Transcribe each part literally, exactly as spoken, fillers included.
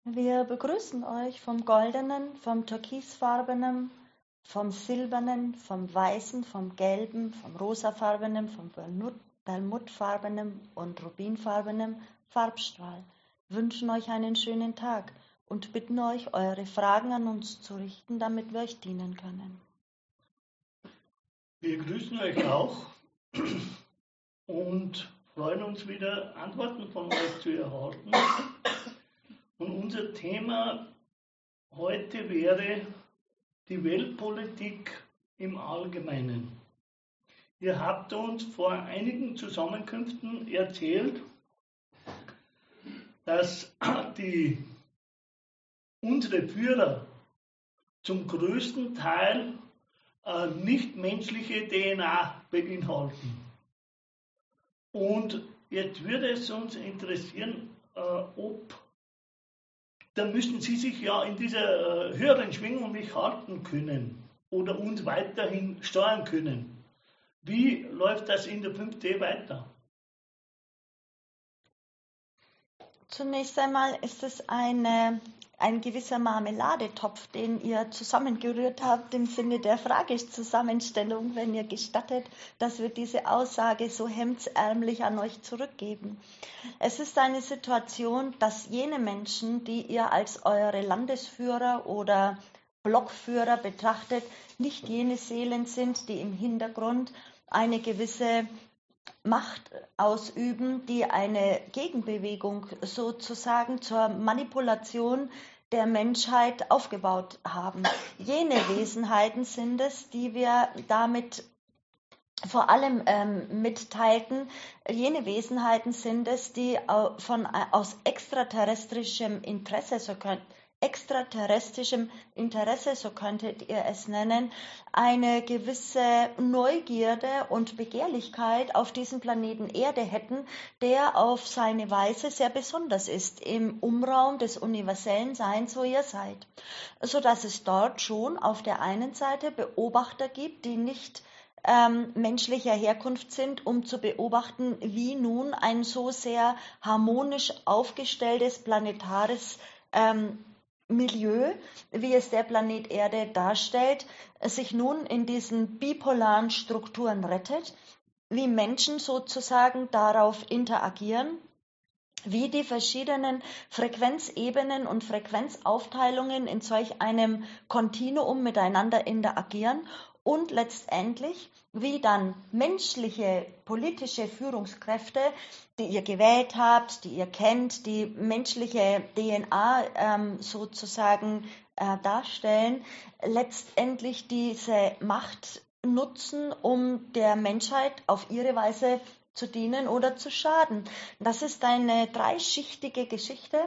Wir begrüßen euch vom goldenen, vom türkisfarbenen, vom silbernen, vom weißen, vom gelben, vom rosafarbenen, vom perlmuttfarbenen und rubinfarbenen Farbstrahl. Wir wünschen euch einen schönen Tag und bitten euch, eure Fragen an uns zu richten, damit wir euch dienen können. Wir grüßen euch auch und freuen uns wieder, Antworten von euch zu erhalten. Und unser Thema heute wäre die Weltpolitik im Allgemeinen. Ihr habt uns vor einigen Zusammenkünften erzählt, dass die, unsere Führer zum größten Teil äh, nichtmenschliche D N A beinhalten. Und jetzt würde es uns interessieren, äh, ob, da müssen Sie sich ja in dieser äh, höheren Schwingung nicht halten können oder uns weiterhin steuern können. Wie läuft das in der fünf D weiter? Zunächst einmal ist es eine, ein gewisser Marmeladetopf, den ihr zusammengerührt habt im Sinne der Fragezusammenstellung, wenn ihr gestattet, dass wir diese Aussage so hemdsärmlich an euch zurückgeben. Es ist eine Situation, dass jene Menschen, die ihr als eure Landesführer oder Blockführer betrachtet, nicht jene Seelen sind, die im Hintergrund eine gewisse Macht ausüben, die eine Gegenbewegung sozusagen zur Manipulation der Menschheit aufgebaut haben. Jene Wesenheiten sind es, die wir damit vor allem ähm, mitteilten, jene Wesenheiten sind es, die von, aus extraterrestrischem Interesse, so könnt, extraterrestrischem Interesse, so könntet ihr es nennen, eine gewisse Neugierde und Begehrlichkeit auf diesem Planeten Erde hätten, der auf seine Weise sehr besonders ist im Umraum des universellen Seins, wo ihr seid. Sodass es dort schon auf der einen Seite Beobachter gibt, die nicht ähm, menschlicher Herkunft sind, um zu beobachten, wie nun ein so sehr harmonisch aufgestelltes planetares ähm, Milieu, wie es der Planet Erde darstellt, sich nun in diesen bipolaren Strukturen rettet, wie Menschen sozusagen darauf interagieren, wie die verschiedenen Frequenzebenen und Frequenzaufteilungen in solch einem Kontinuum miteinander interagieren und letztendlich, wie dann menschliche politische Führungskräfte, die ihr gewählt habt, die ihr kennt, die menschliche D N A ähm, sozusagen äh, darstellen, letztendlich diese Macht nutzen, um der Menschheit auf ihre Weise zu dienen oder zu schaden. Das ist eine dreischichtige Geschichte,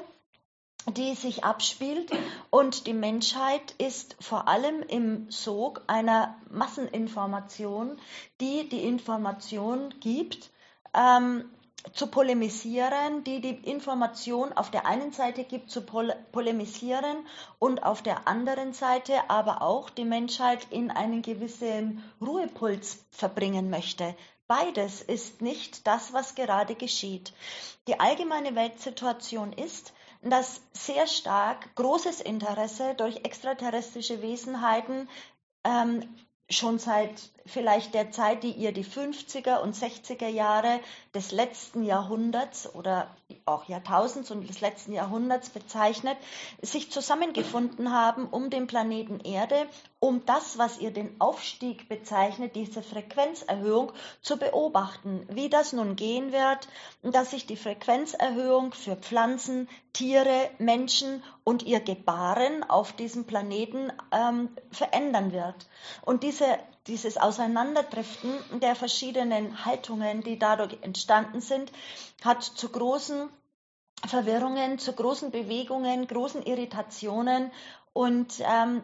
die sich abspielt, und die Menschheit ist vor allem im Sog einer Masseninformation, die die Information gibt, ähm, zu polemisieren, die die Information auf der einen Seite gibt, zu pol polemisieren und auf der anderen Seite aber auch die Menschheit in einen gewissen Ruhepuls verbringen möchte. Beides ist nicht das, was gerade geschieht. Die allgemeine Weltsituation ist, dass sehr stark großes Interesse durch extraterrestrische Wesenheiten ähm, schon seit vielleicht der Zeit, die ihr die fünfziger und sechziger Jahre des letzten Jahrhunderts oder auch Jahrtausends und des letzten Jahrhunderts bezeichnet, sich zusammengefunden haben um den Planeten Erde, um das, was ihr den Aufstieg bezeichnet, diese Frequenzerhöhung zu beobachten. Wie das nun gehen wird, dass sich die Frequenzerhöhung für Pflanzen, Tiere, Menschen und ihr Gebaren auf diesem Planeten ähm, verändern wird. Und diese Dieses Auseinanderdriften der verschiedenen Haltungen, die dadurch entstanden sind, hat zu großen Verwirrungen, zu großen Bewegungen, großen Irritationen und ähm,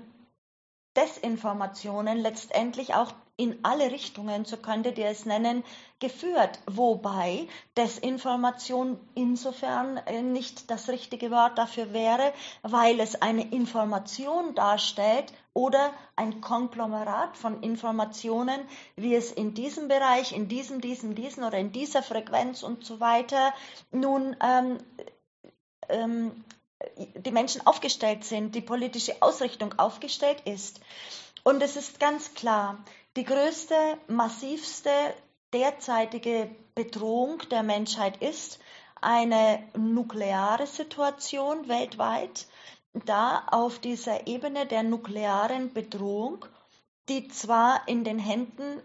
Desinformationen letztendlich auch in alle Richtungen, so könntet ihr es nennen, geführt. Wobei Desinformation insofern nicht das richtige Wort dafür wäre, weil es eine Information darstellt oder ein Konglomerat von Informationen, wie es in diesem Bereich, in diesem, diesem, diesem oder in dieser Frequenz und so weiter nun ähm, ähm, die Menschen aufgestellt sind, die politische Ausrichtung aufgestellt ist. Und es ist ganz klar, die größte, massivste derzeitige Bedrohung der Menschheit ist eine nukleare Situation weltweit, da auf dieser Ebene der nuklearen Bedrohung, die zwar in den Händen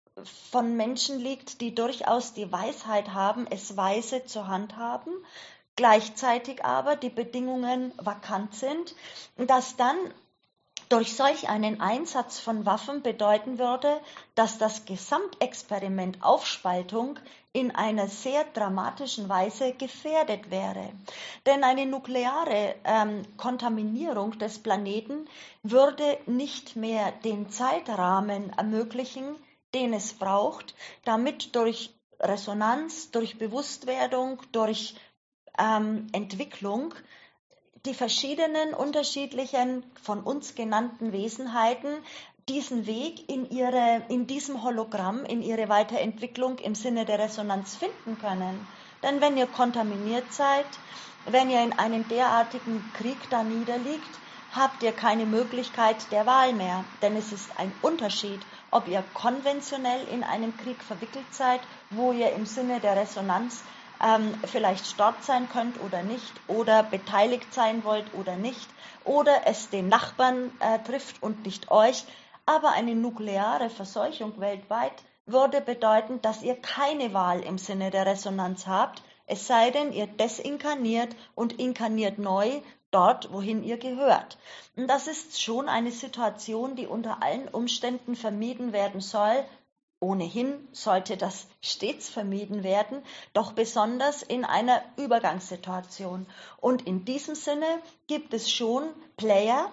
von Menschen liegt, die durchaus die Weisheit haben, es weise zu handhaben, gleichzeitig aber die Bedingungen vakant sind, dass dann durch solch einen Einsatz von Waffen bedeuten würde, dass das Gesamtexperiment Aufspaltung in einer sehr dramatischen Weise gefährdet wäre. Denn eine nukleare ähm, Kontaminierung des Planeten würde nicht mehr den Zeitrahmen ermöglichen, den es braucht, damit durch Resonanz, durch Bewusstwerdung, durch ähm, Entwicklung die verschiedenen unterschiedlichen von uns genannten Wesenheiten diesen Weg in, ihre, in diesem Hologramm, in ihre Weiterentwicklung im Sinne der Resonanz finden können. Denn wenn ihr kontaminiert seid, wenn ihr in einem derartigen Krieg da niederliegt, habt ihr keine Möglichkeit der Wahl mehr. Denn es ist ein Unterschied, ob ihr konventionell in einen Krieg verwickelt seid, wo ihr im Sinne der Resonanz Ähm, vielleicht dort sein könnt oder nicht, oder beteiligt sein wollt oder nicht, oder es den Nachbarn äh, trifft und nicht euch. Aber eine nukleare Verseuchung weltweit würde bedeuten, dass ihr keine Wahl im Sinne der Resonanz habt, es sei denn, ihr desinkarniert und inkarniert neu dort, wohin ihr gehört. Und das ist schon eine Situation, die unter allen Umständen vermieden werden soll. Ohnehin sollte das stets vermieden werden, doch besonders in einer Übergangssituation. Und in diesem Sinne gibt es schon Player,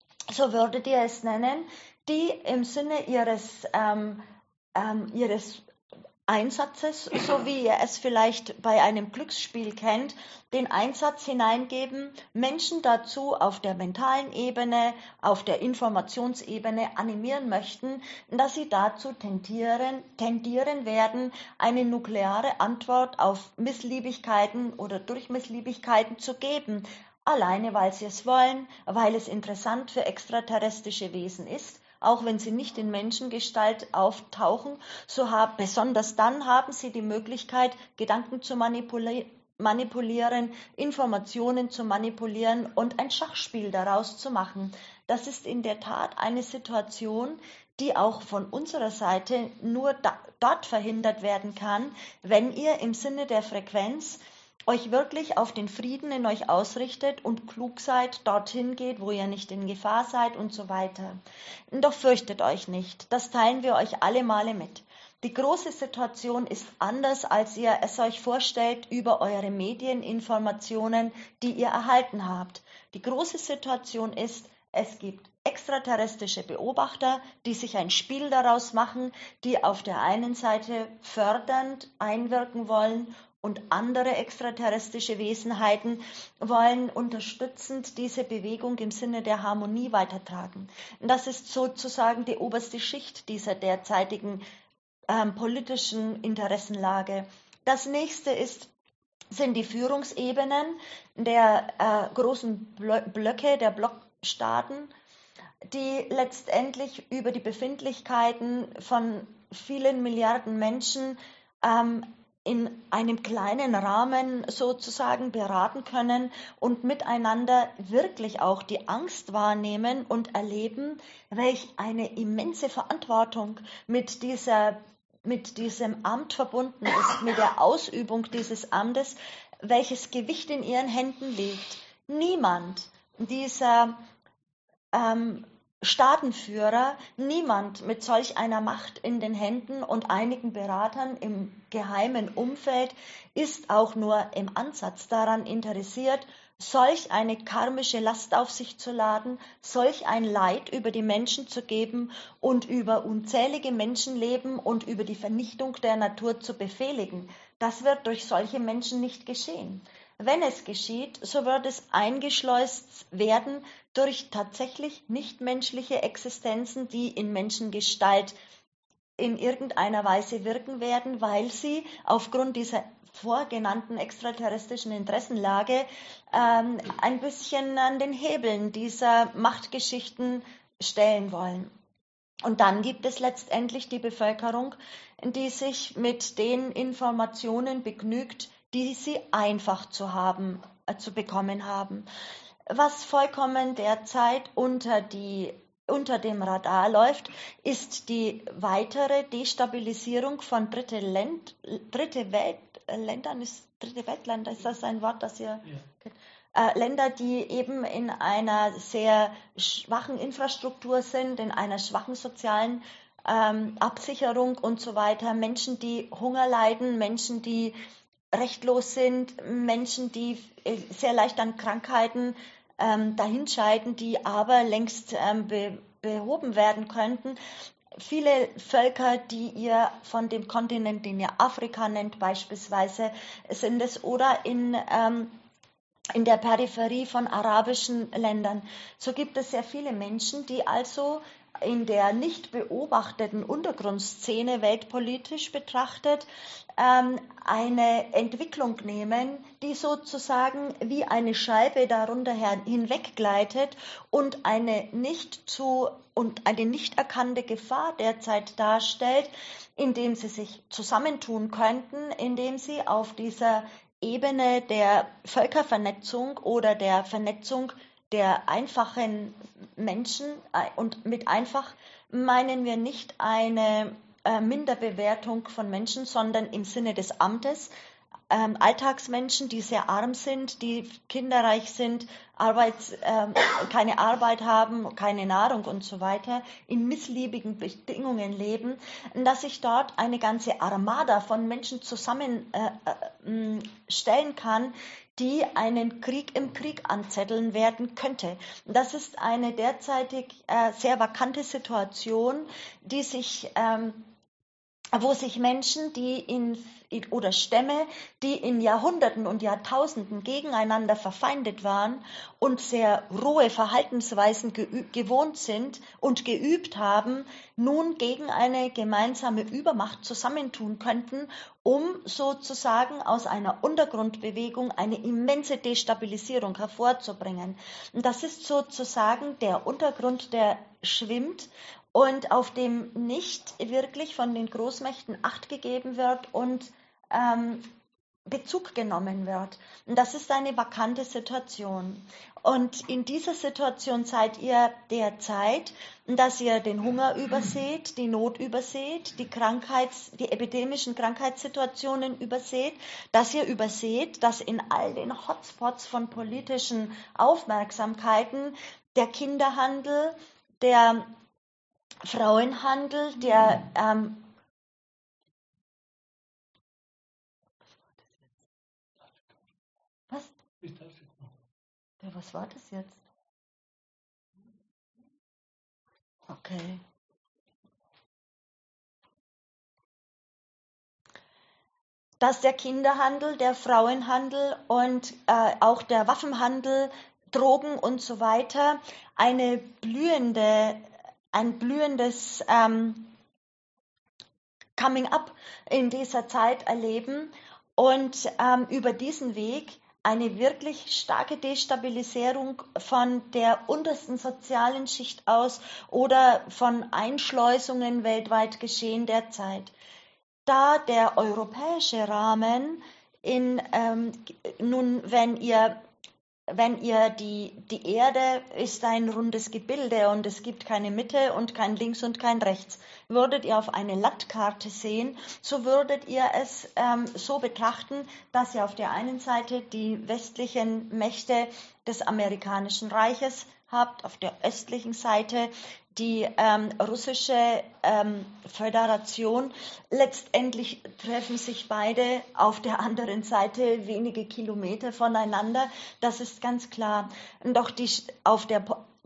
so würdet ihr es nennen, die im Sinne ihres, ähm, ähm, ihres Einsatzes, so wie ihr es vielleicht bei einem Glücksspiel kennt, den Einsatz hineingeben, Menschen dazu auf der mentalen Ebene, auf der Informationsebene animieren möchten, dass sie dazu tendieren, tendieren werden, eine nukleare Antwort auf Missliebigkeiten oder durch Missliebigkeiten zu geben, alleine weil sie es wollen, weil es interessant für extraterrestrische Wesen ist. Auch wenn sie nicht in Menschengestalt auftauchen, so haben, besonders dann haben sie die Möglichkeit, Gedanken zu manipuli- manipulieren, Informationen zu manipulieren und ein Schachspiel daraus zu machen. Das ist in der Tat eine Situation, die auch von unserer Seite nur da, dort verhindert werden kann, wenn ihr im Sinne der Frequenz euch wirklich auf den Frieden in euch ausrichtet und klug seid, dorthin geht, wo ihr nicht in Gefahr seid und so weiter. Doch fürchtet euch nicht, das teilen wir euch alle Male mit. Die große Situation ist anders, als ihr es euch vorstellt über eure Medieninformationen, die ihr erhalten habt. Die große Situation ist, es gibt extraterrestrische Beobachter, die sich ein Spiel daraus machen, die auf der einen Seite fördernd einwirken wollen und andere extraterrestrische Wesenheiten wollen unterstützend diese Bewegung im Sinne der Harmonie weitertragen. Das ist sozusagen die oberste Schicht dieser derzeitigen ähm, politischen Interessenlage. Das nächste ist, sind die Führungsebenen der äh, großen Blöcke, der Blockstaaten, die letztendlich über die Befindlichkeiten von vielen Milliarden Menschen ähm, in einem kleinen Rahmen sozusagen beraten können und miteinander wirklich auch die Angst wahrnehmen und erleben, welch eine immense Verantwortung mit dieser, mit diesem Amt verbunden ist, mit der Ausübung dieses Amtes, welches Gewicht in ihren Händen liegt. Niemand dieser ähm, Staatenführer, niemand mit solch einer Macht in den Händen und einigen Beratern im geheimen Umfeld ist auch nur im Ansatz daran interessiert, solch eine karmische Last auf sich zu laden, solch ein Leid über die Menschen zu geben und über unzählige Menschenleben und über die Vernichtung der Natur zu befehligen. Das wird durch solche Menschen nicht geschehen. Wenn es geschieht, so wird es eingeschleust werden durch tatsächlich nichtmenschliche Existenzen, die in Menschengestalt in irgendeiner Weise wirken werden, weil sie aufgrund dieser vorgenannten extraterrestrischen Interessenlage ähm, ein bisschen an den Hebeln dieser Machtgeschichten stellen wollen. Und dann gibt es letztendlich die Bevölkerung, die sich mit den Informationen begnügt, die sie einfach zu haben, äh, zu bekommen haben. Was vollkommen derzeit unter die unter dem Radar läuft, ist die weitere Destabilisierung von dritte, Länd, dritte Weltländern. Ist dritte Weltländer, ist das ein Wort, das ihr ja. äh, Länder, die eben in einer sehr schwachen Infrastruktur sind, in einer schwachen sozialen ähm, Absicherung und so weiter. Menschen, die Hunger leiden, Menschen, die rechtlos sind, Menschen, die sehr leicht an Krankheiten ähm, dahinscheiden, die aber längst ähm, be behoben werden könnten. Viele Völker, die ihr von dem Kontinent, den ihr Afrika nennt beispielsweise, sind es, oder in, ähm, in der Peripherie von arabischen Ländern. So gibt es sehr viele Menschen, die also in der nicht beobachteten Untergrundszene weltpolitisch betrachtet ähm, eine Entwicklung nehmen, die sozusagen wie eine Scheibe darunter hinweggleitet und eine nicht zu und eine nicht erkannte Gefahr derzeit darstellt, indem sie sich zusammentun könnten, indem sie auf dieser Ebene der Völkervernetzung oder der Vernetzung der einfachen Menschen, und mit einfach meinen wir nicht eine äh, Minderbewertung von Menschen, sondern im Sinne des Amtes, ähm, Alltagsmenschen, die sehr arm sind, die kinderreich sind, Arbeits, äh, keine Arbeit haben, keine Nahrung und so weiter, in missliebigen Bedingungen leben, dass sich dort eine ganze Armada von Menschen zusammenstellen äh, äh, kann, die einen Krieg im Krieg anzetteln werden könnte. Das ist eine derzeitig äh, sehr vakante Situation, die sich, ähm, wo sich Menschen, die in oder Stämme, die in Jahrhunderten und Jahrtausenden gegeneinander verfeindet waren und sehr rohe Verhaltensweisen gewohnt sind und geübt haben, nun gegen eine gemeinsame Übermacht zusammentun könnten, um sozusagen aus einer Untergrundbewegung eine immense Destabilisierung hervorzubringen. Und das ist sozusagen der Untergrund, der schwimmt und auf dem nicht wirklich von den Großmächten Acht gegeben wird und ähm, Bezug genommen wird. Und das ist eine vakante Situation. Und in dieser Situation seid ihr derzeit, dass ihr den Hunger überseht, die Not überseht, die Krankheits-, die epidemischen Krankheitssituationen überseht, dass ihr überseht, dass in all den Hotspots von politischen Aufmerksamkeiten der Kinderhandel, der Frauenhandel, der ähm, was? Ja, was war das jetzt? Okay. Dass der Kinderhandel, der Frauenhandel und äh, auch der Waffenhandel, Drogen und so weiter eine blühende, ein blühendes ähm, Coming-up in dieser Zeit erleben und ähm, über diesen Weg eine wirklich starke Destabilisierung von der untersten sozialen Schicht aus oder von Einschleusungen weltweit geschehen derzeit. Da der europäische Rahmen in, ähm, nun, wenn ihr Wenn ihr die, die Erde ist ein rundes Gebilde und es gibt keine Mitte und kein Links und kein Rechts. Würdet ihr auf eine Landkarte sehen, so würdet ihr es ähm, so betrachten, dass ihr auf der einen Seite die westlichen Mächte des amerikanischen Reiches habt, auf der östlichen Seite die ähm, russische ähm, Föderation. Letztendlich treffen sich beide auf der anderen Seite wenige Kilometer voneinander. Das ist ganz klar. Doch die, auf der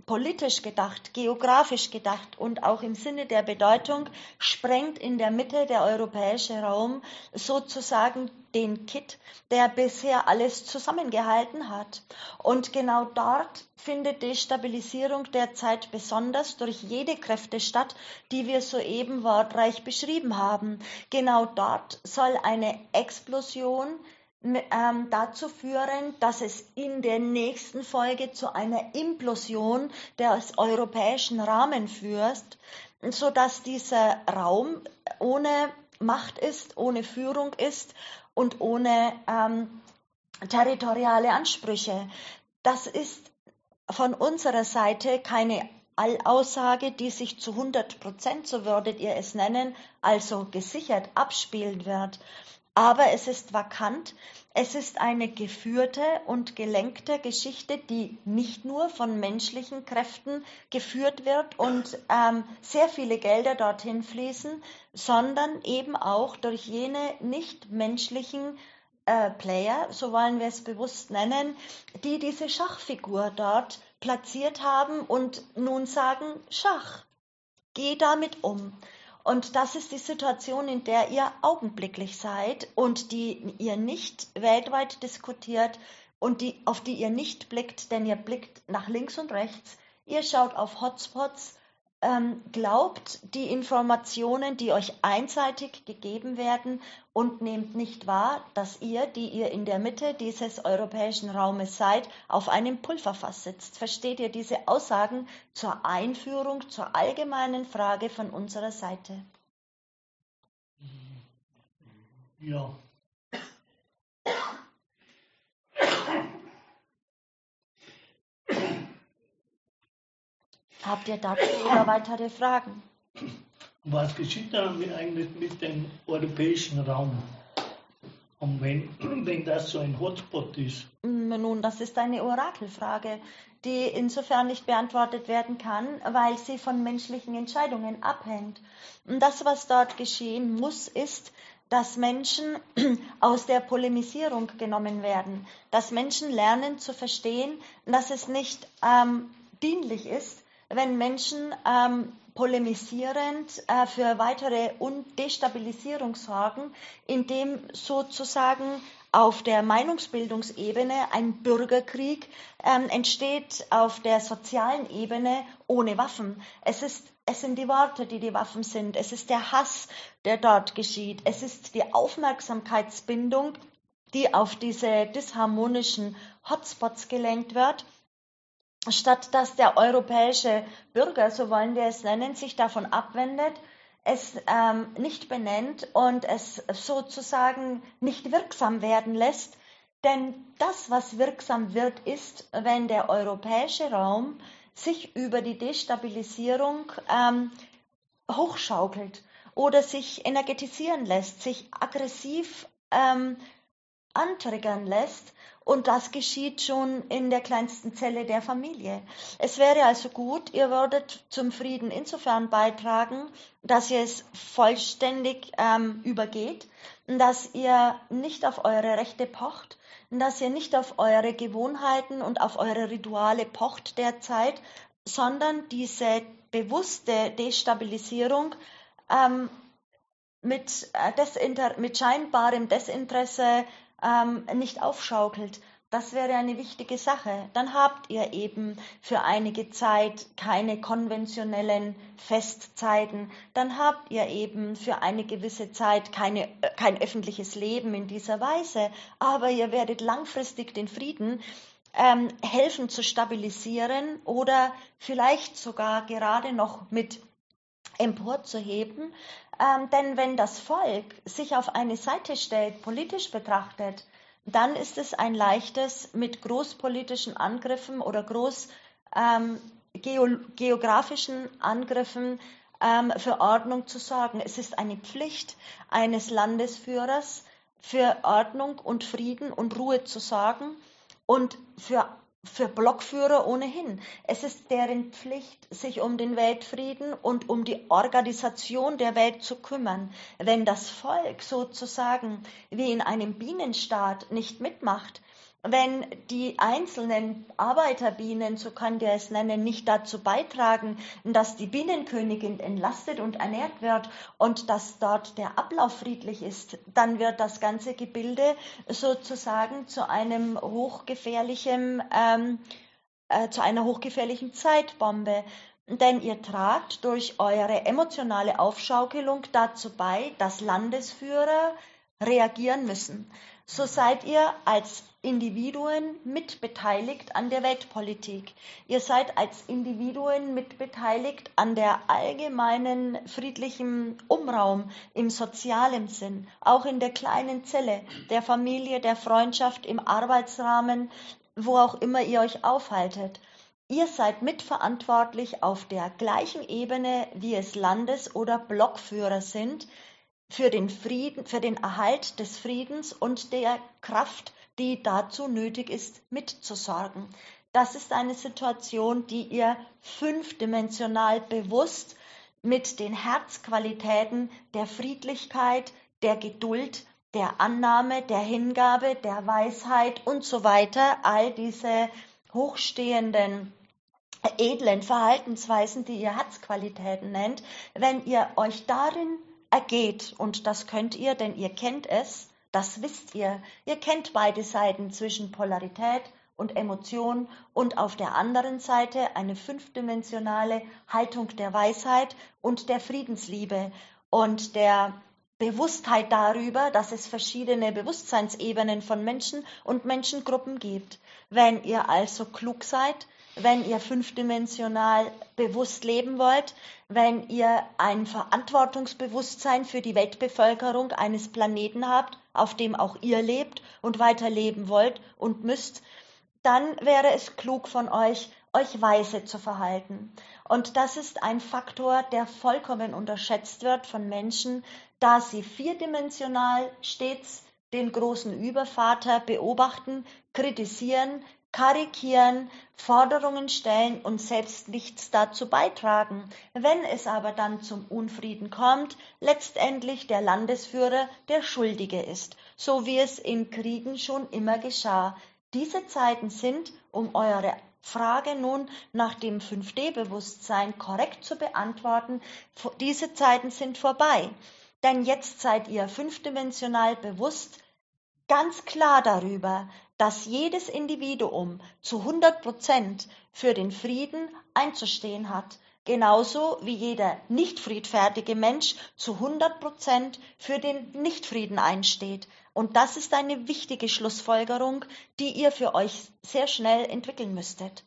politisch gedacht, geografisch gedacht und auch im Sinne der Bedeutung sprengt in der Mitte der europäische Raum sozusagen den Kitt, der bisher alles zusammengehalten hat. Und genau dort findet Destabilisierung derzeit besonders durch jede Kräfte statt, die wir soeben wortreich beschrieben haben. Genau dort soll eine Explosion Ähm, dazu führen, dass es in der nächsten Folge zu einer Implosion des europäischen Rahmens führt, sodass dieser Raum ohne Macht ist, ohne Führung ist und ohne ähm, territoriale Ansprüche. Das ist von unserer Seite keine Allaussage, die sich zu hundert Prozent, so würdet ihr es nennen, also gesichert abspielen wird. Aber es ist vakant, es ist eine geführte und gelenkte Geschichte, die nicht nur von menschlichen Kräften geführt wird und ähm, sehr viele Gelder dorthin fließen, sondern eben auch durch jene nichtmenschlichen äh, Player, so wollen wir es bewusst nennen, die diese Schachfigur dort platziert haben und nun sagen, Schach, geh damit um. Und das ist die Situation, in der ihr augenblicklich seid und die ihr nicht weltweit diskutiert und die, auf die ihr nicht blickt, denn ihr blickt nach links und rechts. Ihr schaut auf Hotspots, ähm, glaubt die Informationen, die euch einseitig gegeben werden und nehmt nicht wahr, dass ihr, die ihr in der Mitte dieses europäischen Raumes seid, auf einem Pulverfass sitzt. Versteht ihr diese Aussagen zur Einführung, zur allgemeinen Frage von unserer Seite? Ja. Habt ihr dazu oder weitere Fragen? Was geschieht dann eigentlich mit dem europäischen Raum? Und wenn, wenn das so ein Hotspot ist? Nun, das ist eine Orakelfrage, die insofern nicht beantwortet werden kann, weil sie von menschlichen Entscheidungen abhängt. Und das, was dort geschehen muss, ist, dass Menschen aus der Polemisierung genommen werden, dass Menschen lernen zu verstehen, dass es nicht ähm, dienlich ist, wenn Menschen ähm, polemisierend äh, für weitere Destabilisierung sorgen, indem sozusagen auf der Meinungsbildungsebene ein Bürgerkrieg ähm, entsteht, auf der sozialen Ebene ohne Waffen. Es ist Es sind die Worte, die die Waffen sind. Es ist der Hass, der dort geschieht. Es ist die Aufmerksamkeitsbindung, die auf diese disharmonischen Hotspots gelenkt wird, statt dass der europäische Bürger, so wollen wir es nennen, sich davon abwendet, es ähm, nicht benennt und es sozusagen nicht wirksam werden lässt. Denn das, was wirksam wird, ist, wenn der europäische Raum sich über die Destabilisierung ähm, hochschaukelt oder sich energetisieren lässt, sich aggressiv ähm, antriggern lässt. Und das geschieht schon in der kleinsten Zelle der Familie. Es wäre also gut, ihr würdet zum Frieden insofern beitragen, dass ihr es vollständig ähm, übergeht, dass ihr nicht auf eure Rechte pocht, dass ihr nicht auf eure Gewohnheiten und auf eure Rituale pocht derzeit, sondern diese bewusste Destabilisierung ähm, mit, äh, Desinter- mit scheinbarem Desinteresse ähm, nicht aufschaukelt. Das wäre eine wichtige Sache. Dann habt ihr eben für einige Zeit keine konventionellen Festzeiten. Dann habt ihr eben für eine gewisse Zeit keine, kein öffentliches Leben in dieser Weise. Aber ihr werdet langfristig den Frieden ähm, helfen zu stabilisieren oder vielleicht sogar gerade noch mit emporzuheben. Ähm, denn wenn das Volk sich auf eine Seite stellt, politisch betrachtet, dann ist es ein leichtes, mit großpolitischen Angriffen oder groß ähm, geo geografischen Angriffen ähm, für Ordnung zu sorgen. Es ist eine Pflicht eines Landesführers, für Ordnung und Frieden und Ruhe zu sorgen und für Für Blockführer ohnehin. Es ist deren Pflicht, sich um den Weltfrieden und um die Organisation der Welt zu kümmern. Wenn das Volk sozusagen wie in einem Bienenstaat nicht mitmacht, wenn die einzelnen Arbeiterbienen, so kann der es nennen, nicht dazu beitragen, dass die Bienenkönigin entlastet und ernährt wird und dass dort der Ablauf friedlich ist, dann wird das ganze Gebilde sozusagen zu einem hochgefährlichen, ähm, äh, zu einer hochgefährlichen Zeitbombe. Denn ihr tragt durch eure emotionale Aufschaukelung dazu bei, dass Landesführer reagieren müssen. So seid ihr als Individuen mitbeteiligt an der Weltpolitik. Ihr seid als Individuen mitbeteiligt an der allgemeinen friedlichen Umraum im sozialen Sinn, auch in der kleinen Zelle, der Familie, der Freundschaft, im Arbeitsrahmen, wo auch immer ihr euch aufhaltet. Ihr seid mitverantwortlich auf der gleichen Ebene, wie es Landes- oder Blockführer sind, für den Frieden, für den Erhalt des Friedens und der Kraft, die dazu nötig ist, mitzusorgen. Das ist eine Situation, die ihr fünfdimensional bewusst mit den Herzqualitäten der Friedlichkeit, der Geduld, der Annahme, der Hingabe, der Weisheit und so weiter, all diese hochstehenden, edlen Verhaltensweisen, die ihr Herzqualitäten nennt, wenn ihr euch darin ergeht, und das könnt ihr, denn ihr kennt es, das wisst ihr, ihr kennt beide Seiten zwischen Polarität und Emotion und auf der anderen Seite eine fünfdimensionale Haltung der Weisheit und der Friedensliebe und der Bewusstheit darüber, dass es verschiedene Bewusstseinsebenen von Menschen und Menschengruppen gibt. Wenn ihr also klug seid, wenn ihr fünfdimensional bewusst leben wollt, wenn ihr ein Verantwortungsbewusstsein für die Weltbevölkerung eines Planeten habt, auf dem auch ihr lebt und weiter leben wollt und müsst, dann wäre es klug von euch, euch weise zu verhalten. Und das ist ein Faktor, der vollkommen unterschätzt wird von Menschen, da sie vierdimensional stets den großen Übervater beobachten, kritisieren, karikieren, Forderungen stellen und selbst nichts dazu beitragen. Wenn es aber dann zum Unfrieden kommt, letztendlich der Landesführer der Schuldige ist, so wie es in Kriegen schon immer geschah. Diese Zeiten sind, um eure Frage nun nach dem fünf D Bewusstsein korrekt zu beantworten, diese Zeiten sind vorbei. Denn jetzt seid ihr fünfdimensional bewusst, ganz klar darüber, dass jedes Individuum zu hundert Prozent für den Frieden einzustehen hat, genauso wie jeder nicht friedfertige Mensch zu hundert Prozent für den Nichtfrieden einsteht. Und das ist eine wichtige Schlussfolgerung, die ihr für euch sehr schnell entwickeln müsstet.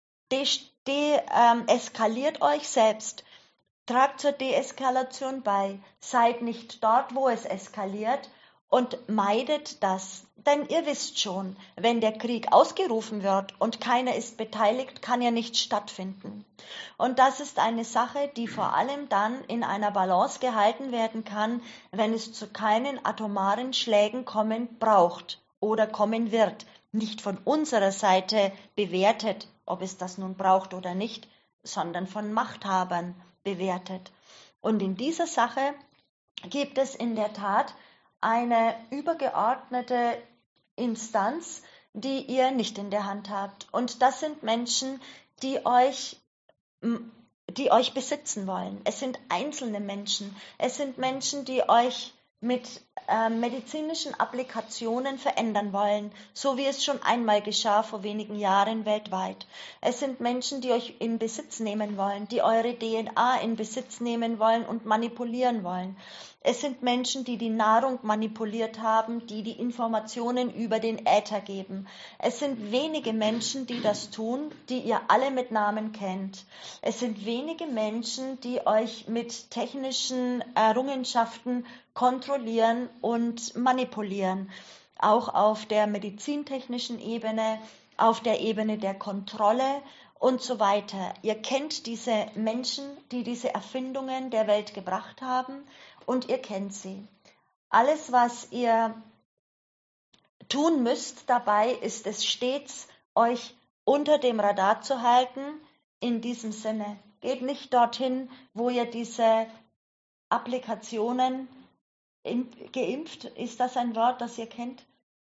Deeskaliert de, ähm, euch selbst. Tragt zur Deeskalation bei. Seid nicht dort, wo es eskaliert, und meidet das. Denn ihr wisst schon, wenn der Krieg ausgerufen wird und keiner ist beteiligt, kann er nicht stattfinden. Und das ist eine Sache, die vor allem dann in einer Balance gehalten werden kann, wenn es zu keinen atomaren Schlägen kommen braucht oder kommen wird. Nicht von unserer Seite bewertet, ob es das nun braucht oder nicht, sondern von Machthabern bewertet. Und in dieser Sache gibt es in der Tat eine übergeordnete Instanz, die ihr nicht in der Hand habt. Und das sind Menschen, die euch, die euch besitzen wollen. Es sind einzelne Menschen. Es sind Menschen, die euch mit äh, medizinischen Applikationen verändern wollen, so wie es schon einmal geschah vor wenigen Jahren weltweit. Es sind Menschen, die euch in Besitz nehmen wollen, die eure D N A in Besitz nehmen wollen und manipulieren wollen. Es sind Menschen, die die Nahrung manipuliert haben, die die Informationen über den Äther geben. Es sind wenige Menschen, die das tun, die ihr alle mit Namen kennt. Es sind wenige Menschen, die euch mit technischen Errungenschaften kontrollieren und manipulieren. Auch auf der medizintechnischen Ebene, auf der Ebene der Kontrolle und so weiter. Ihr kennt diese Menschen, die diese Erfindungen der Welt gebracht haben, und ihr kennt sie. Alles, was ihr tun müsst dabei, ist es stets, euch unter dem Radar zu halten. In diesem Sinne, geht nicht dorthin, wo ihr diese Applikationen geimpft, ist das ein Wort, das ihr kennt?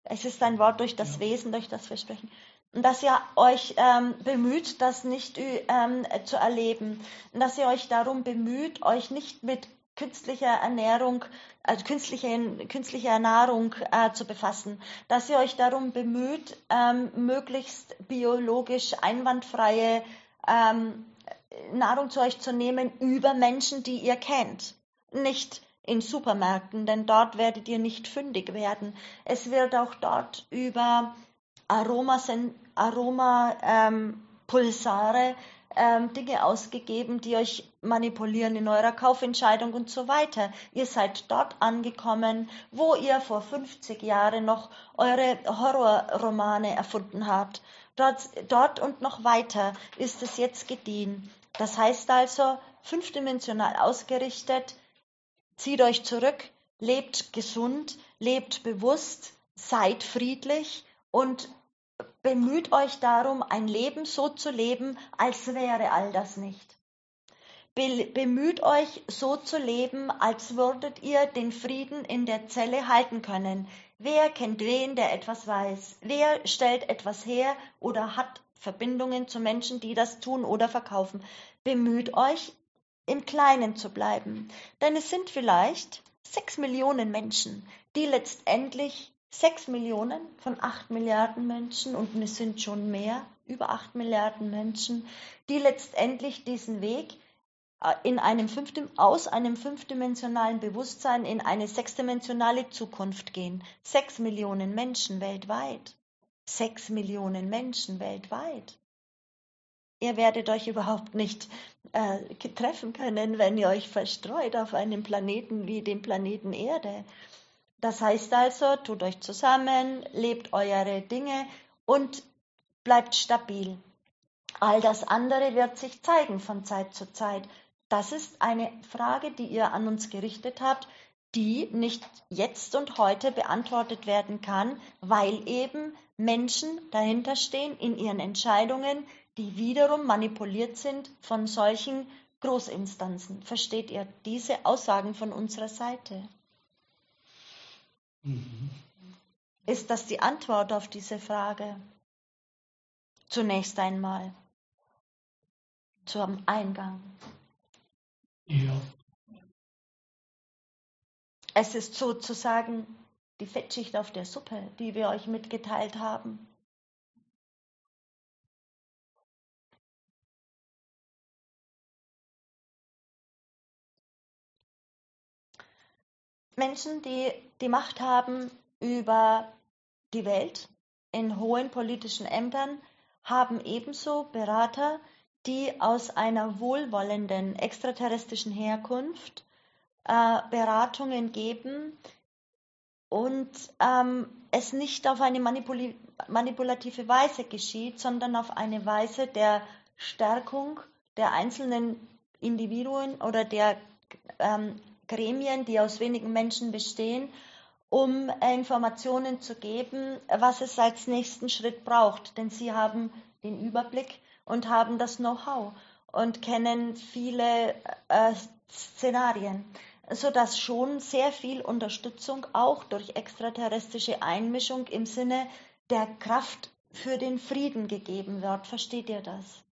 Es ist ein Wort durch das Wesen, durch das wir sprechen. Und dass ihr euch ähm, bemüht, das nicht ähm, zu erleben. Und dass ihr euch darum bemüht, euch nicht mit künstlicher Ernährung, also künstliche, künstlicher Nahrung äh, zu befassen. Dass ihr euch darum bemüht, ähm, möglichst biologisch einwandfreie ähm, Nahrung zu euch zu nehmen über Menschen, die ihr kennt. Nicht in Supermärkten, denn dort werdet ihr nicht fündig werden. Es wird auch dort über Aromasen, Aroma, ähm, Pulsare, ähm, Dinge ausgegeben, die euch manipulieren in eurer Kaufentscheidung und so weiter. Ihr seid dort angekommen, wo ihr vor fünfzig Jahren noch eure Horrorromane erfunden habt. Dort, dort und noch weiter ist es jetzt gediehen. Das heißt also, fünfdimensional ausgerichtet, zieht euch zurück, lebt gesund, lebt bewusst, seid friedlich und bemüht euch darum, ein Leben so zu leben, als wäre all das nicht. Be- bemüht euch so zu leben, als würdet ihr den Frieden in der Zelle halten können. Wer kennt wen, der etwas weiß? Wer stellt etwas her oder hat Verbindungen zu Menschen, die das tun oder verkaufen? Bemüht euch, im Kleinen zu bleiben. Denn es sind vielleicht sechs Millionen Menschen, die letztendlich sechs Millionen von acht Milliarden Menschen, und es sind schon mehr, über acht Milliarden Menschen, die letztendlich diesen Weg in einem fünften, aus einem fünfdimensionalen Bewusstsein in eine sechsdimensionale Zukunft gehen. Sechs Millionen Menschen weltweit. Sechs Millionen Menschen weltweit. Ihr werdet euch überhaupt nicht äh, treffen können, wenn ihr euch verstreut auf einem Planeten wie dem Planeten Erde. Das heißt also, tut euch zusammen, lebt eure Dinge und bleibt stabil. All das andere wird sich zeigen von Zeit zu Zeit. Das ist eine Frage, die ihr an uns gerichtet habt, die nicht jetzt und heute beantwortet werden kann, weil eben Menschen dahinter stehen in ihren Entscheidungen, die wiederum manipuliert sind von solchen Großinstanzen. Versteht ihr diese Aussagen von unserer Seite? Mhm. Ist das die Antwort auf diese Frage? Zunächst einmal zum Eingang. Ja. Es ist sozusagen die Fettschicht auf der Suppe, die wir euch mitgeteilt haben. Menschen, die die Macht haben über die Welt in hohen politischen Ämtern, haben ebenso Berater, die aus einer wohlwollenden extraterrestrischen Herkunft äh, Beratungen geben und ähm, es nicht auf eine manipul- manipulative Weise geschieht, sondern auf eine Weise der Stärkung der einzelnen Individuen oder der ähm, Gremien, die aus wenigen Menschen bestehen, um Informationen zu geben, was es als nächsten Schritt braucht. Denn sie haben den Überblick und haben das Know-how und kennen viele äh, Szenarien, sodass schon sehr viel Unterstützung auch durch extraterrestrische Einmischung im Sinne der Kraft für den Frieden gegeben wird. Versteht ihr das?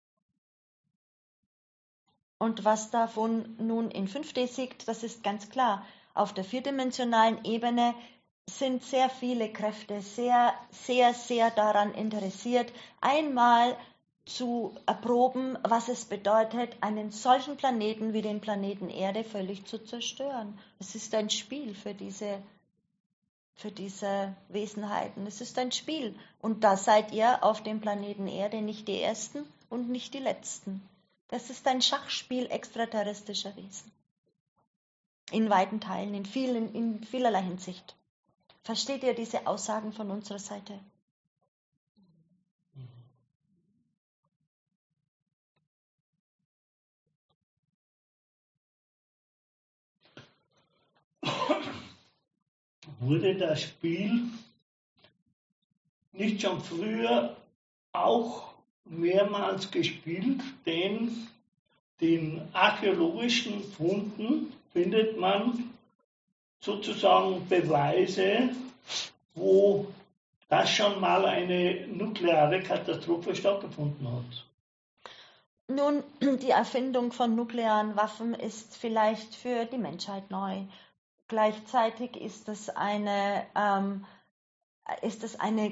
Und was davon nun in fünf D siegt, das ist ganz klar. Auf der vierdimensionalen Ebene sind sehr viele Kräfte sehr, sehr, sehr daran interessiert, einmal zu erproben, was es bedeutet, einen solchen Planeten wie den Planeten Erde völlig zu zerstören. Es ist ein Spiel für diese, für diese Wesenheiten. Es ist ein Spiel. Und da seid ihr auf dem Planeten Erde nicht die Ersten und nicht die Letzten. Das ist ein Schachspiel extraterrestrischer Wesen. In weiten Teilen, in, vielen, in vielerlei Hinsicht. Versteht ihr diese Aussagen von unserer Seite? Wurde das Spiel nicht schon früher auch mehrmals gespielt, denn den archäologischen Funden findet man sozusagen Beweise, wo das schon mal eine nukleare Katastrophe stattgefunden hat? Nun, die Erfindung von nuklearen Waffen ist vielleicht für die Menschheit neu. Gleichzeitig ist es eine, ähm, ist es eine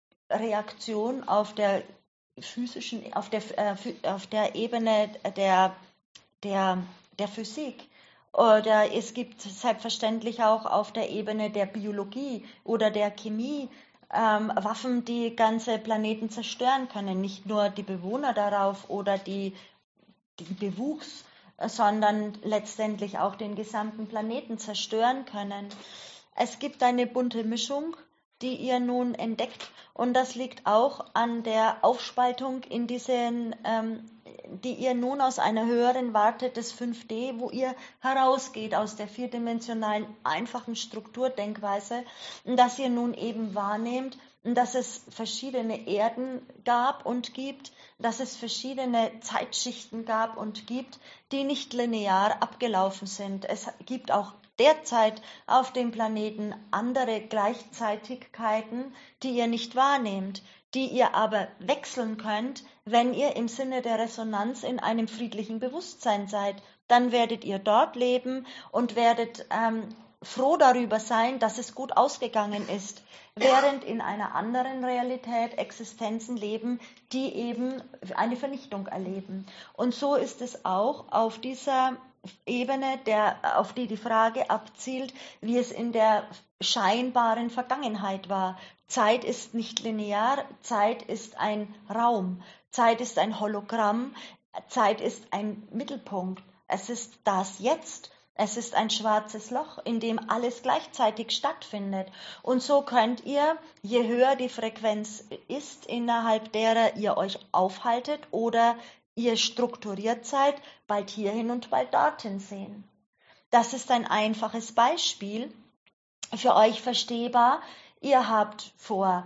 Reaktion auf der physischen, auf der, äh, auf der Ebene der, der, der Physik. Oder es gibt selbstverständlich auch auf der Ebene der Biologie oder der Chemie ähm, Waffen, die ganze Planeten zerstören können. Nicht nur die Bewohner darauf oder die, die Bewuchs, sondern letztendlich auch den gesamten Planeten zerstören können. Es gibt eine bunte Mischung, die ihr nun entdeckt, und das liegt auch an der Aufspaltung in diesen, ähm, die ihr nun aus einer höheren Warte des fünf D, wo ihr herausgeht aus der vierdimensionalen einfachen Strukturdenkweise, dass ihr nun eben wahrnehmt, dass es verschiedene Erden gab und gibt, dass es verschiedene Zeitschichten gab und gibt, die nicht linear abgelaufen sind. Es gibt auch derzeit auf dem Planeten andere Gleichzeitigkeiten, die ihr nicht wahrnehmt, die ihr aber wechseln könnt, wenn ihr im Sinne der Resonanz in einem friedlichen Bewusstsein seid. Dann werdet ihr dort leben und werdet ähm, froh darüber sein, dass es gut ausgegangen ist, während in einer anderen Realität Existenzen leben, die eben eine Vernichtung erleben. Und so ist es auch auf dieser Ebene, der, auf die die Frage abzielt, wie es in der scheinbaren Vergangenheit war. Zeit ist nicht linear, Zeit ist ein Raum, Zeit ist ein Hologramm, Zeit ist ein Mittelpunkt. Es ist das Jetzt. Es ist ein schwarzes Loch, in dem alles gleichzeitig stattfindet. Und so könnt ihr, je höher die Frequenz ist, innerhalb derer ihr euch aufhaltet oder ihr strukturiert seid, bald hierhin und bald dorthin sehen. Das ist ein einfaches Beispiel, für euch verstehbar. Ihr habt vor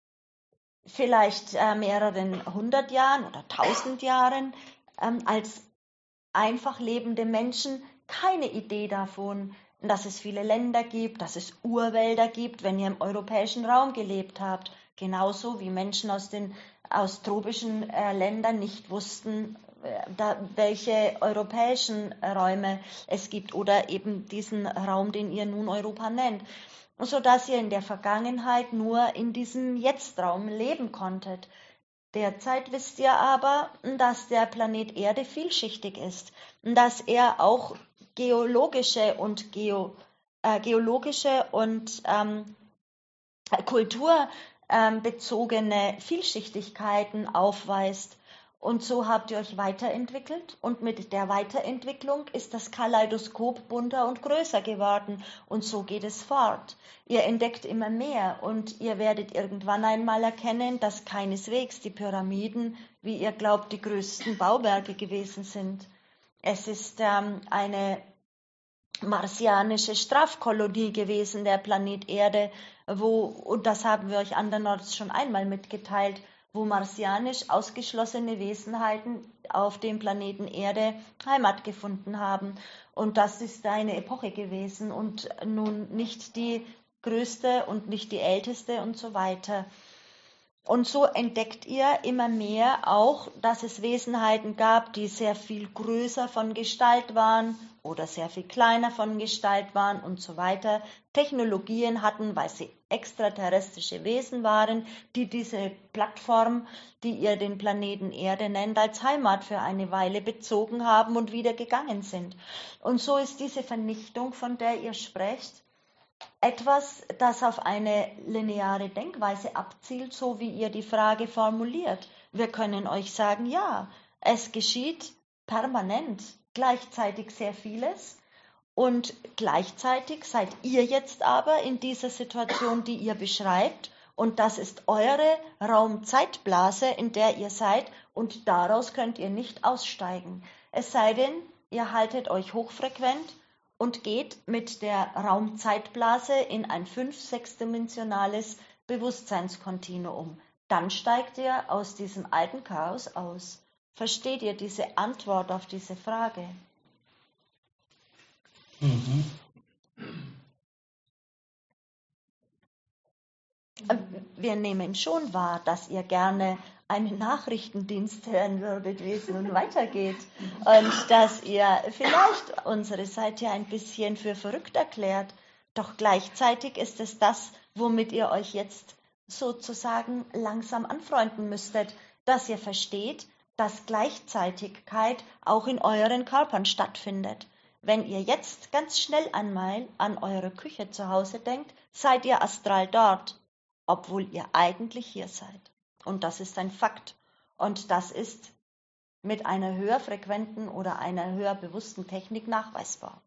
vielleicht äh, mehreren hundert Jahren oder tausend Jahren ähm, als einfach lebende Menschen keine Idee davon, dass es viele Länder gibt, dass es Urwälder gibt, wenn ihr im europäischen Raum gelebt habt. Genauso wie Menschen aus den aus tropischen äh, Ländern nicht wussten, äh, da, welche europäischen Räume es gibt oder eben diesen Raum, den ihr nun Europa nennt, sodass ihr in der Vergangenheit nur in diesem Jetztraum leben konntet. Derzeit wisst ihr aber, dass der Planet Erde vielschichtig ist, dass er auch geologische und Geo, äh, geologische und ähm, kulturbezogene Vielschichtigkeiten aufweist. Und so habt ihr euch weiterentwickelt, und mit der Weiterentwicklung ist das Kaleidoskop bunter und größer geworden, und so geht es fort. Ihr entdeckt immer mehr, und ihr werdet irgendwann einmal erkennen, dass keineswegs die Pyramiden, wie ihr glaubt, die größten Bauwerke gewesen sind. Es ist ähm, eine marsianische Strafkolonie gewesen, der Planet Erde, wo, und das haben wir euch andernorts schon einmal mitgeteilt, wo marsianisch ausgeschlossene Wesenheiten auf dem Planeten Erde Heimat gefunden haben. Und das ist eine Epoche gewesen und nun nicht die größte und nicht die älteste und so weiter. Und so entdeckt ihr immer mehr auch, dass es Wesenheiten gab, die sehr viel größer von Gestalt waren oder sehr viel kleiner von Gestalt waren und so weiter. Technologien hatten, weil sie extraterrestrische Wesen waren, die diese Plattform, die ihr den Planeten Erde nennt, als Heimat für eine Weile bezogen haben und wieder gegangen sind. Und so ist diese Vernichtung, von der ihr sprecht, etwas, das auf eine lineare Denkweise abzielt, so wie ihr die Frage formuliert. Wir können euch sagen, ja, es geschieht permanent, gleichzeitig sehr vieles, und gleichzeitig seid ihr jetzt aber in dieser Situation, die ihr beschreibt, und das ist eure Raumzeitblase, in der ihr seid, und daraus könnt ihr nicht aussteigen. Es sei denn, ihr haltet euch hochfrequent und geht mit der Raumzeitblase in ein fünf-, sechsdimensionales Bewusstseinskontinuum. Dann steigt ihr aus diesem alten Chaos aus. Versteht ihr diese Antwort auf diese Frage? Mhm. wir nehmen schon wahr, dass ihr gerne einen Nachrichtendienst hören würdet, wie es nun weitergeht. Und dass ihr vielleicht unsere Seite ein bisschen für verrückt erklärt. Doch gleichzeitig ist es das, womit ihr euch jetzt sozusagen langsam anfreunden müsstet, dass ihr versteht, dass Gleichzeitigkeit auch in euren Körpern stattfindet. Wenn ihr jetzt ganz schnell einmal an eure Küche zu Hause denkt, seid ihr astral dort, obwohl ihr eigentlich hier seid. Und das ist ein Fakt. Und das ist mit einer höher frequenten oder einer höher bewussten Technik nachweisbar.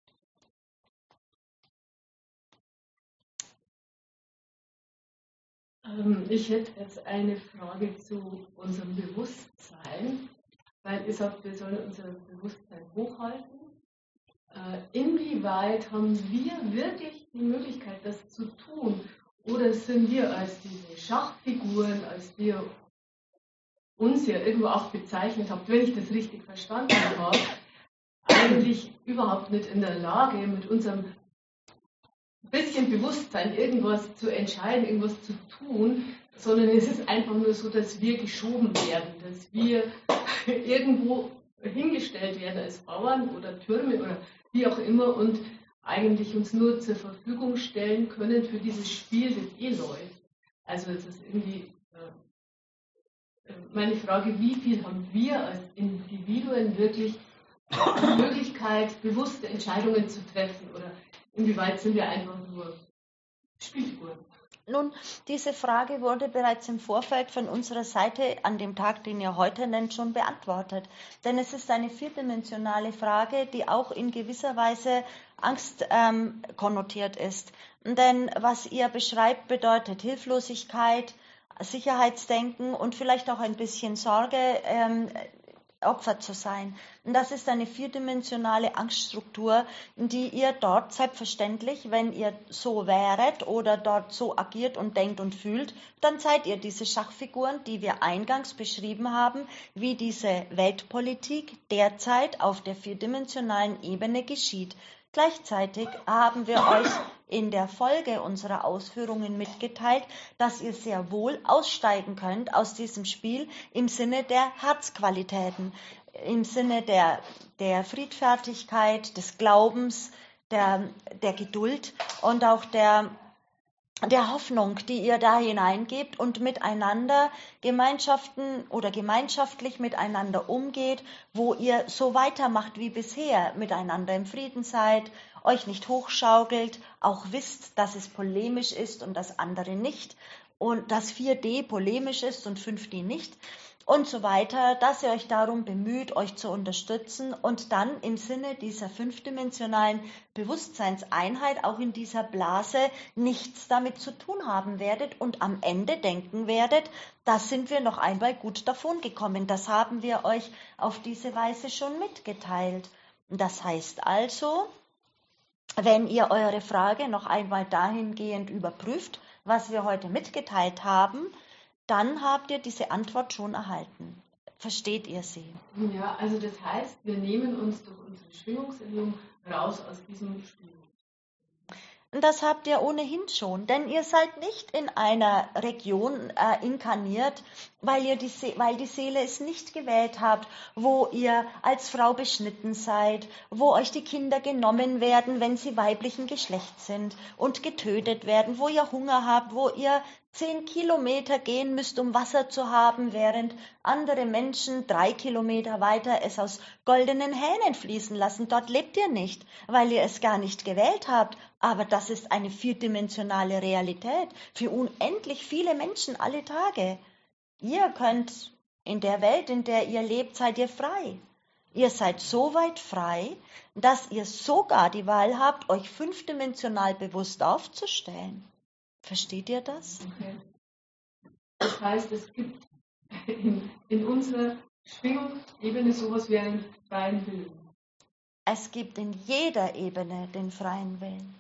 Ähm, ich hätte jetzt eine Frage zu unserem Bewusstsein, weil ihr sagt, wir sollen unser Bewusstsein hochhalten. Äh, inwieweit haben wir wirklich die Möglichkeit, das zu tun? Oder sind wir als diese Schachfiguren, als wir uns ja irgendwo auch bezeichnet habt, wenn ich das richtig verstanden habe, eigentlich überhaupt nicht in der Lage, mit unserem bisschen Bewusstsein irgendwas zu entscheiden, irgendwas zu tun, sondern es ist einfach nur so, dass wir geschoben werden, dass wir irgendwo hingestellt werden als Bauern oder Türme oder wie auch immer und eigentlich uns nur zur Verfügung stellen können für dieses Spiel, das eh läuft. Also es ist irgendwie äh, meine Frage, wie viel haben wir als Individuen wirklich die Möglichkeit, bewusste Entscheidungen zu treffen oder inwieweit sind wir einfach nur Spielfiguren? Nun, diese Frage wurde bereits im Vorfeld von unserer Seite an dem Tag, den ihr heute nennt, schon beantwortet. Denn es ist eine vierdimensionale Frage, die auch in gewisser Weise Angst ähm, konnotiert ist. Denn was ihr beschreibt, bedeutet Hilflosigkeit, Sicherheitsdenken und vielleicht auch ein bisschen Sorge, ähm, Opfer zu sein. Und das ist eine vierdimensionale Angststruktur, die ihr dort selbstverständlich, wenn ihr so wäret oder dort so agiert und denkt und fühlt, dann seid ihr diese Schachfiguren, die wir eingangs beschrieben haben, wie diese Weltpolitik derzeit auf der vierdimensionalen Ebene geschieht. Gleichzeitig haben wir euch in der Folge unserer Ausführungen mitgeteilt, dass ihr sehr wohl aussteigen könnt aus diesem Spiel im Sinne der Herzqualitäten, im Sinne der, der Friedfertigkeit, des Glaubens, der, der Geduld und auch der der Hoffnung, die ihr da hineingebt und miteinander Gemeinschaften oder gemeinschaftlich miteinander umgeht, wo ihr so weitermacht wie bisher, miteinander im Frieden seid, euch nicht hochschaukelt, auch wisst, dass es polemisch ist und das andere nicht und dass vier D polemisch ist und fünf D nicht und so weiter, dass ihr euch darum bemüht, euch zu unterstützen und dann im Sinne dieser fünfdimensionalen Bewusstseinseinheit auch in dieser Blase nichts damit zu tun haben werdet und am Ende denken werdet, da sind wir noch einmal gut davon gekommen. Das haben wir euch auf diese Weise schon mitgeteilt. Das heißt also, wenn ihr eure Frage noch einmal dahingehend überprüft, was wir heute mitgeteilt haben, dann habt ihr diese Antwort schon erhalten. Versteht ihr sie? Ja, also das heißt, wir nehmen uns durch unsere Schwingungserhöhung raus aus diesem Spiel. Das habt ihr ohnehin schon, denn ihr seid nicht in einer Region äh, inkarniert, weil, ihr die weil die Seele es nicht gewählt habt, wo ihr als Frau beschnitten seid, wo euch die Kinder genommen werden, wenn sie weiblichen Geschlechts sind und getötet werden, wo ihr Hunger habt, wo ihr zehn Kilometer gehen müsst, um Wasser zu haben, während andere Menschen drei Kilometer weiter es aus goldenen Hähnen fließen lassen. Dort lebt ihr nicht, weil ihr es gar nicht gewählt habt. Aber das ist eine vierdimensionale Realität für unendlich viele Menschen alle Tage. Ihr könnt in der Welt, in der ihr lebt, seid ihr frei. Ihr seid so weit frei, dass ihr sogar die Wahl habt, euch fünfdimensional bewusst aufzustellen. Versteht ihr das? Okay. Das heißt, es gibt in, in unserer Schwingungsebene sowas wie einen freien Willen. Es gibt in jeder Ebene den freien Willen.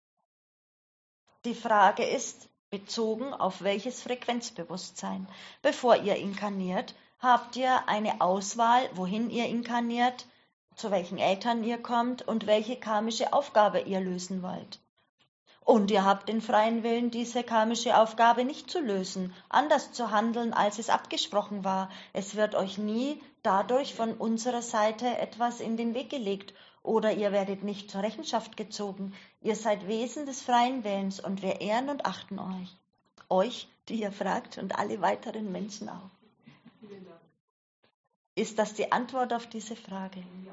Die Frage ist bezogen auf welches Frequenzbewusstsein. Bevor ihr inkarniert, habt ihr eine Auswahl, wohin ihr inkarniert, zu welchen Eltern ihr kommt und welche karmische Aufgabe ihr lösen wollt. Und ihr habt den freien Willen, diese karmische Aufgabe nicht zu lösen, anders zu handeln, als es abgesprochen war. Es wird euch nie dadurch von unserer Seite etwas in den Weg gelegt oder ihr werdet nicht zur Rechenschaft gezogen. Ihr seid Wesen des freien Willens und wir ehren und achten euch. Euch, die ihr fragt, und alle weiteren Menschen auch. Vielen Dank. Ist das die Antwort auf diese Frage? Ja.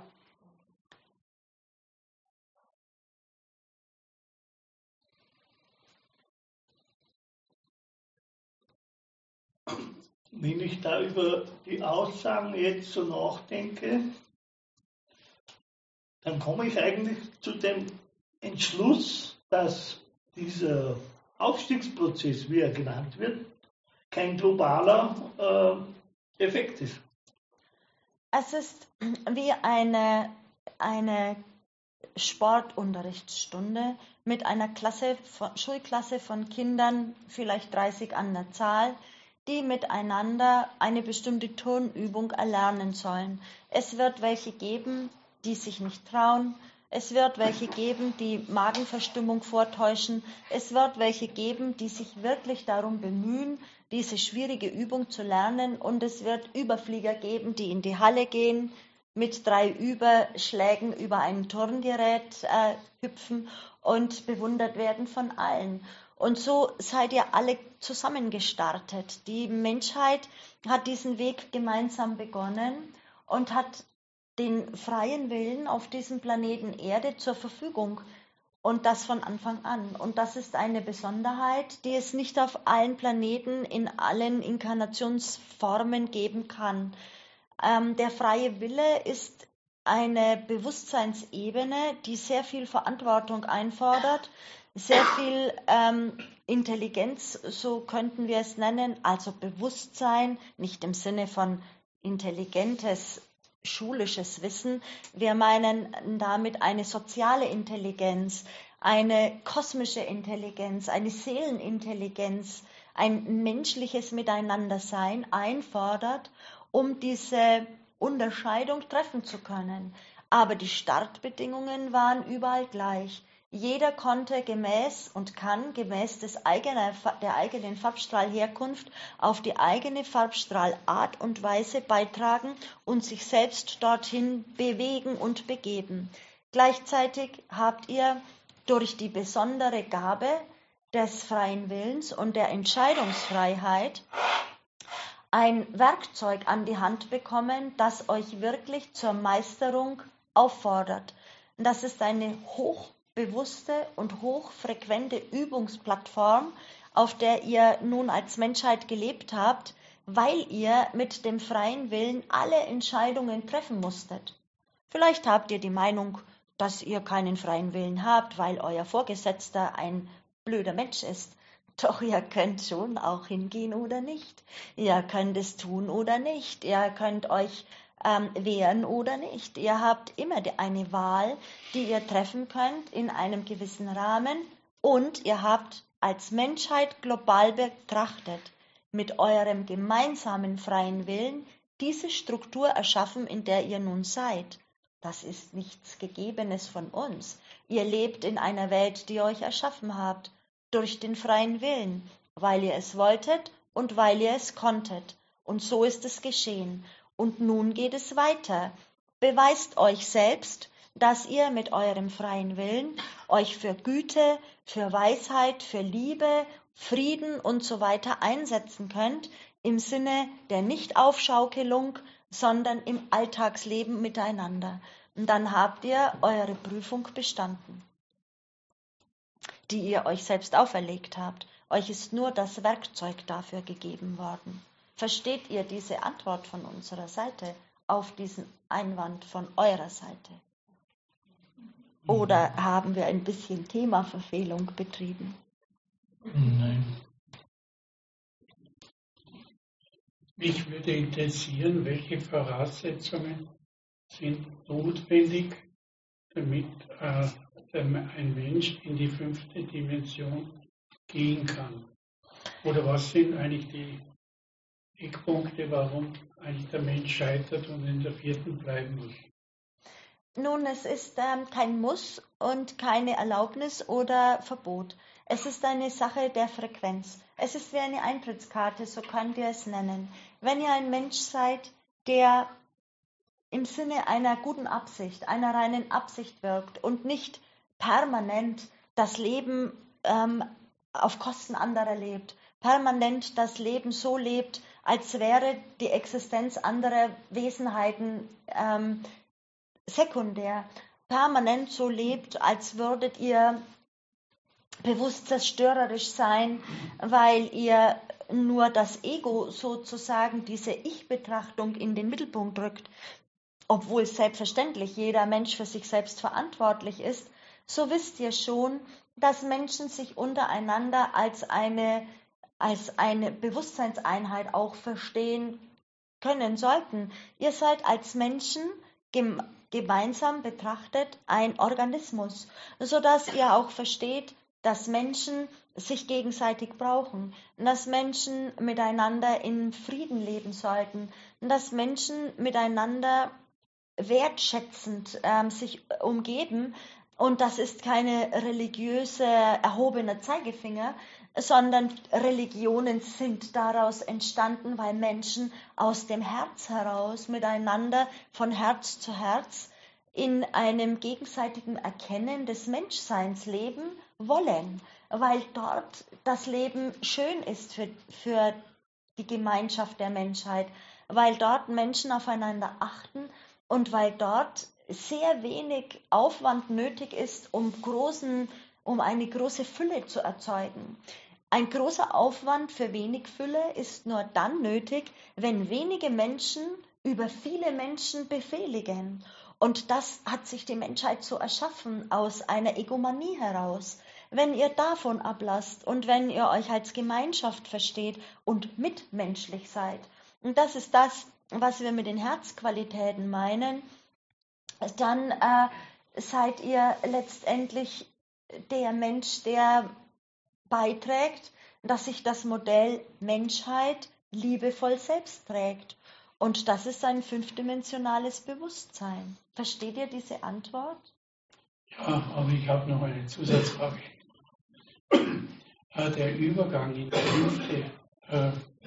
Wenn ich da über die Aussagen jetzt so nachdenke, dann komme ich eigentlich zu dem Entschluss, dass dieser Aufstiegsprozess, wie er genannt wird, kein globaler äh, Effekt ist. Es ist wie eine, eine Sportunterrichtsstunde mit einer Klasse von, Schulklasse von Kindern, vielleicht dreißig an der Zahl, die miteinander eine bestimmte Turnübung erlernen sollen. Es wird welche geben, die sich nicht trauen. Es wird welche geben, die Magenverstimmung vortäuschen. Es wird welche geben, die sich wirklich darum bemühen, diese schwierige Übung zu lernen. Und es wird Überflieger geben, die in die Halle gehen, mit drei Überschlägen über ein Turngerät äh, hüpfen und bewundert werden von allen. Und so seid ihr alle zusammen gestartet. Die Menschheit hat diesen Weg gemeinsam begonnen und hat den freien Willen auf diesem Planeten Erde zur Verfügung. Und das von Anfang an. Und das ist eine Besonderheit, die es nicht auf allen Planeten in allen Inkarnationsformen geben kann. Ähm, der freie Wille ist eine Bewusstseinsebene, die sehr viel Verantwortung einfordert, sehr viel ähm, Intelligenz, so könnten wir es nennen, also Bewusstsein, nicht im Sinne von intelligentes, schulisches Wissen. Wir meinen damit eine soziale Intelligenz, eine kosmische Intelligenz, eine Seelenintelligenz, ein menschliches Miteinandersein einfordert, um diese Unterscheidung treffen zu können. Aber die Startbedingungen waren überall gleich. Jeder konnte gemäß und kann gemäß des eigenen, der eigenen Farbstrahlherkunft auf die eigene Farbstrahlart und Weise beitragen und sich selbst dorthin bewegen und begeben. Gleichzeitig habt ihr durch die besondere Gabe des freien Willens und der Entscheidungsfreiheit ein Werkzeug an die Hand bekommen, das euch wirklich zur Meisterung auffordert. Das ist eine hochbewusste und hochfrequente Übungsplattform, auf der ihr nun als Menschheit gelebt habt, weil ihr mit dem freien Willen alle Entscheidungen treffen musstet. Vielleicht habt ihr die Meinung, dass ihr keinen freien Willen habt, weil euer Vorgesetzter ein blöder Mensch ist. Doch ihr könnt schon auch hingehen oder nicht. Ihr könnt es tun oder nicht. Ihr könnt euch ähm, wehren oder nicht. Ihr habt immer eine Wahl, die ihr treffen könnt in einem gewissen Rahmen. Und ihr habt als Menschheit global betrachtet mit eurem gemeinsamen freien Willen diese Struktur erschaffen, in der ihr nun seid. Das ist nichts Gegebenes von uns. Ihr lebt in einer Welt, die ihr euch erschaffen habt, durch den freien Willen, weil ihr es wolltet und weil ihr es konntet. Und so ist es geschehen. Und nun geht es weiter. Beweist euch selbst, dass ihr mit eurem freien Willen euch für Güte, für Weisheit, für Liebe, Frieden und so weiter einsetzen könnt, im Sinne der Nicht-Aufschaukelung, sondern im Alltagsleben miteinander. Und dann habt ihr eure Prüfung bestanden, die ihr euch selbst auferlegt habt. Euch ist nur das Werkzeug dafür gegeben worden. Versteht ihr diese Antwort von unserer Seite auf diesen Einwand von eurer Seite? Oder haben wir ein bisschen Themaverfehlung betrieben? Nein. Mich würde interessieren, welche Voraussetzungen sind notwendig, damit äh, ein Mensch in die fünfte Dimension gehen kann. Oder was sind eigentlich die Eckpunkte, warum eigentlich der Mensch scheitert und in der vierten bleiben muss? Nun, es ist ähm, kein Muss und keine Erlaubnis oder Verbot. Es ist eine Sache der Frequenz. Es ist wie eine Eintrittskarte, so könnt ihr es nennen. Wenn ihr ein Mensch seid, der im Sinne einer guten Absicht, einer reinen Absicht wirkt und nicht permanent das Leben ähm, auf Kosten anderer lebt, permanent das Leben so lebt, als wäre die Existenz anderer Wesenheiten ähm, sekundär, permanent so lebt, als würdet ihr bewusst zerstörerisch sein, weil ihr nur das Ego sozusagen, diese Ich-Betrachtung in den Mittelpunkt rückt, obwohl selbstverständlich jeder Mensch für sich selbst verantwortlich ist, so wisst ihr schon, dass Menschen sich untereinander als eine, als eine Bewusstseinseinheit auch verstehen können sollten. Ihr seid als Menschen gem gemeinsam betrachtet ein Organismus, sodass ihr auch versteht, dass Menschen sich gegenseitig brauchen, dass Menschen miteinander in Frieden leben sollten, dass Menschen miteinander wertschätzend ähm, sich umgeben. Und das ist keine religiöse erhobene Zeigefinger, sondern Religionen sind daraus entstanden, weil Menschen aus dem Herz heraus miteinander von Herz zu Herz in einem gegenseitigen Erkennen des Menschseins leben wollen, weil dort das Leben schön ist für, für die Gemeinschaft der Menschheit, weil dort Menschen aufeinander achten und weil dort sehr wenig Aufwand nötig ist, um, großen, um eine große Fülle zu erzeugen. Ein großer Aufwand für wenig Fülle ist nur dann nötig, wenn wenige Menschen über viele Menschen befehligen. Und das hat sich die Menschheit so erschaffen, aus einer Egomanie heraus. Wenn ihr davon ablasst und wenn ihr euch als Gemeinschaft versteht und mitmenschlich seid, und das ist das, was wir mit den Herzqualitäten meinen, dann äh, seid ihr letztendlich der Mensch, der beiträgt, dass sich das Modell Menschheit liebevoll selbst trägt. Und das ist ein fünfdimensionales Bewusstsein. Versteht ihr diese Antwort? Ja, aber ich habe noch eine Zusatzfrage. Der Übergang in die fünfte äh,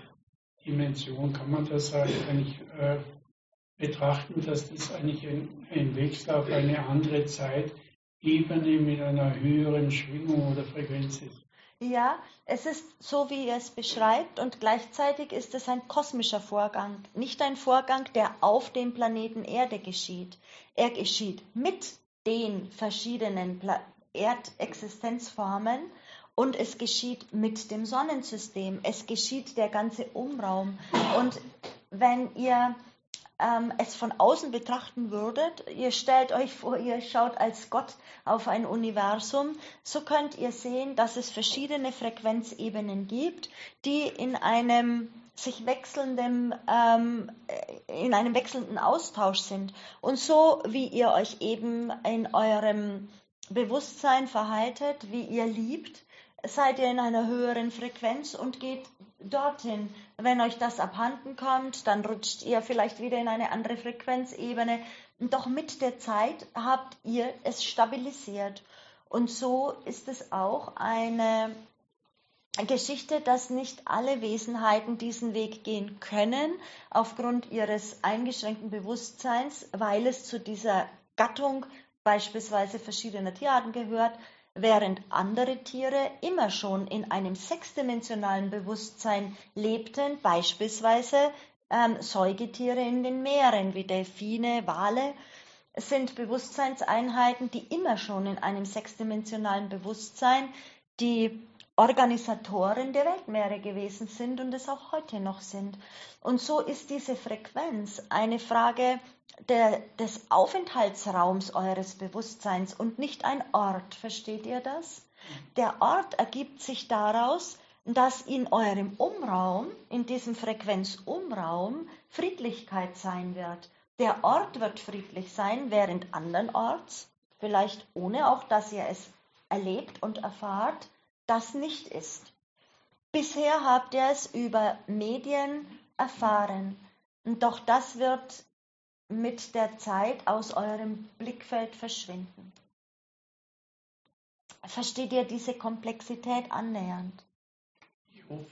Dimension, kann man das sagen, kann ich äh, betrachten, dass das eigentlich ein, ein Wechsel auf eine andere Zeitebene mit einer höheren Schwingung oder Frequenz ist? Ja, es ist so, wie ihr es beschreibt, und gleichzeitig ist es ein kosmischer Vorgang, nicht ein Vorgang, der auf dem Planeten Erde geschieht. Er geschieht mit den verschiedenen Pla- Erdexistenzformen und es geschieht mit dem Sonnensystem. Es geschieht der ganze Umraum. Und wenn ihr ähm, es von außen betrachten würdet, ihr stellt euch vor, ihr schaut als Gott auf ein Universum, so könnt ihr sehen, dass es verschiedene Frequenzebenen gibt, die in einem sich wechselnden, ähm, in einem wechselnden Austausch sind. Und so wie ihr euch eben in eurem Bewusstsein verhaltet, wie ihr liebt, seid ihr in einer höheren Frequenz und geht dorthin. Wenn euch das abhanden kommt, dann rutscht ihr vielleicht wieder in eine andere Frequenzebene. Doch mit der Zeit habt ihr es stabilisiert. Und so ist es auch eine Geschichte, dass nicht alle Wesenheiten diesen Weg gehen können, aufgrund ihres eingeschränkten Bewusstseins, weil es zu dieser Gattung beispielsweise verschiedener Tierarten gehört, während andere Tiere immer schon in einem sechsdimensionalen Bewusstsein lebten, beispielsweise ähm, Säugetiere in den Meeren wie Delfine, Wale, sind Bewusstseinseinheiten, die immer schon in einem sechsdimensionalen Bewusstsein die Organisatoren der Weltmeere gewesen sind und es auch heute noch sind. Und so ist diese Frequenz eine Frage der, des Aufenthaltsraums eures Bewusstseins und nicht ein Ort. Versteht ihr das? Der Ort ergibt sich daraus, dass in eurem Umraum, in diesem Frequenzumraum, Friedlichkeit sein wird. Der Ort wird friedlich sein, während andernorts, vielleicht ohne auch, dass ihr es erlebt und erfahrt, das nicht ist. Bisher habt ihr es über Medien erfahren, doch das wird mit der Zeit aus eurem Blickfeld verschwinden. Versteht ihr diese Komplexität annähernd? Ich hoffe.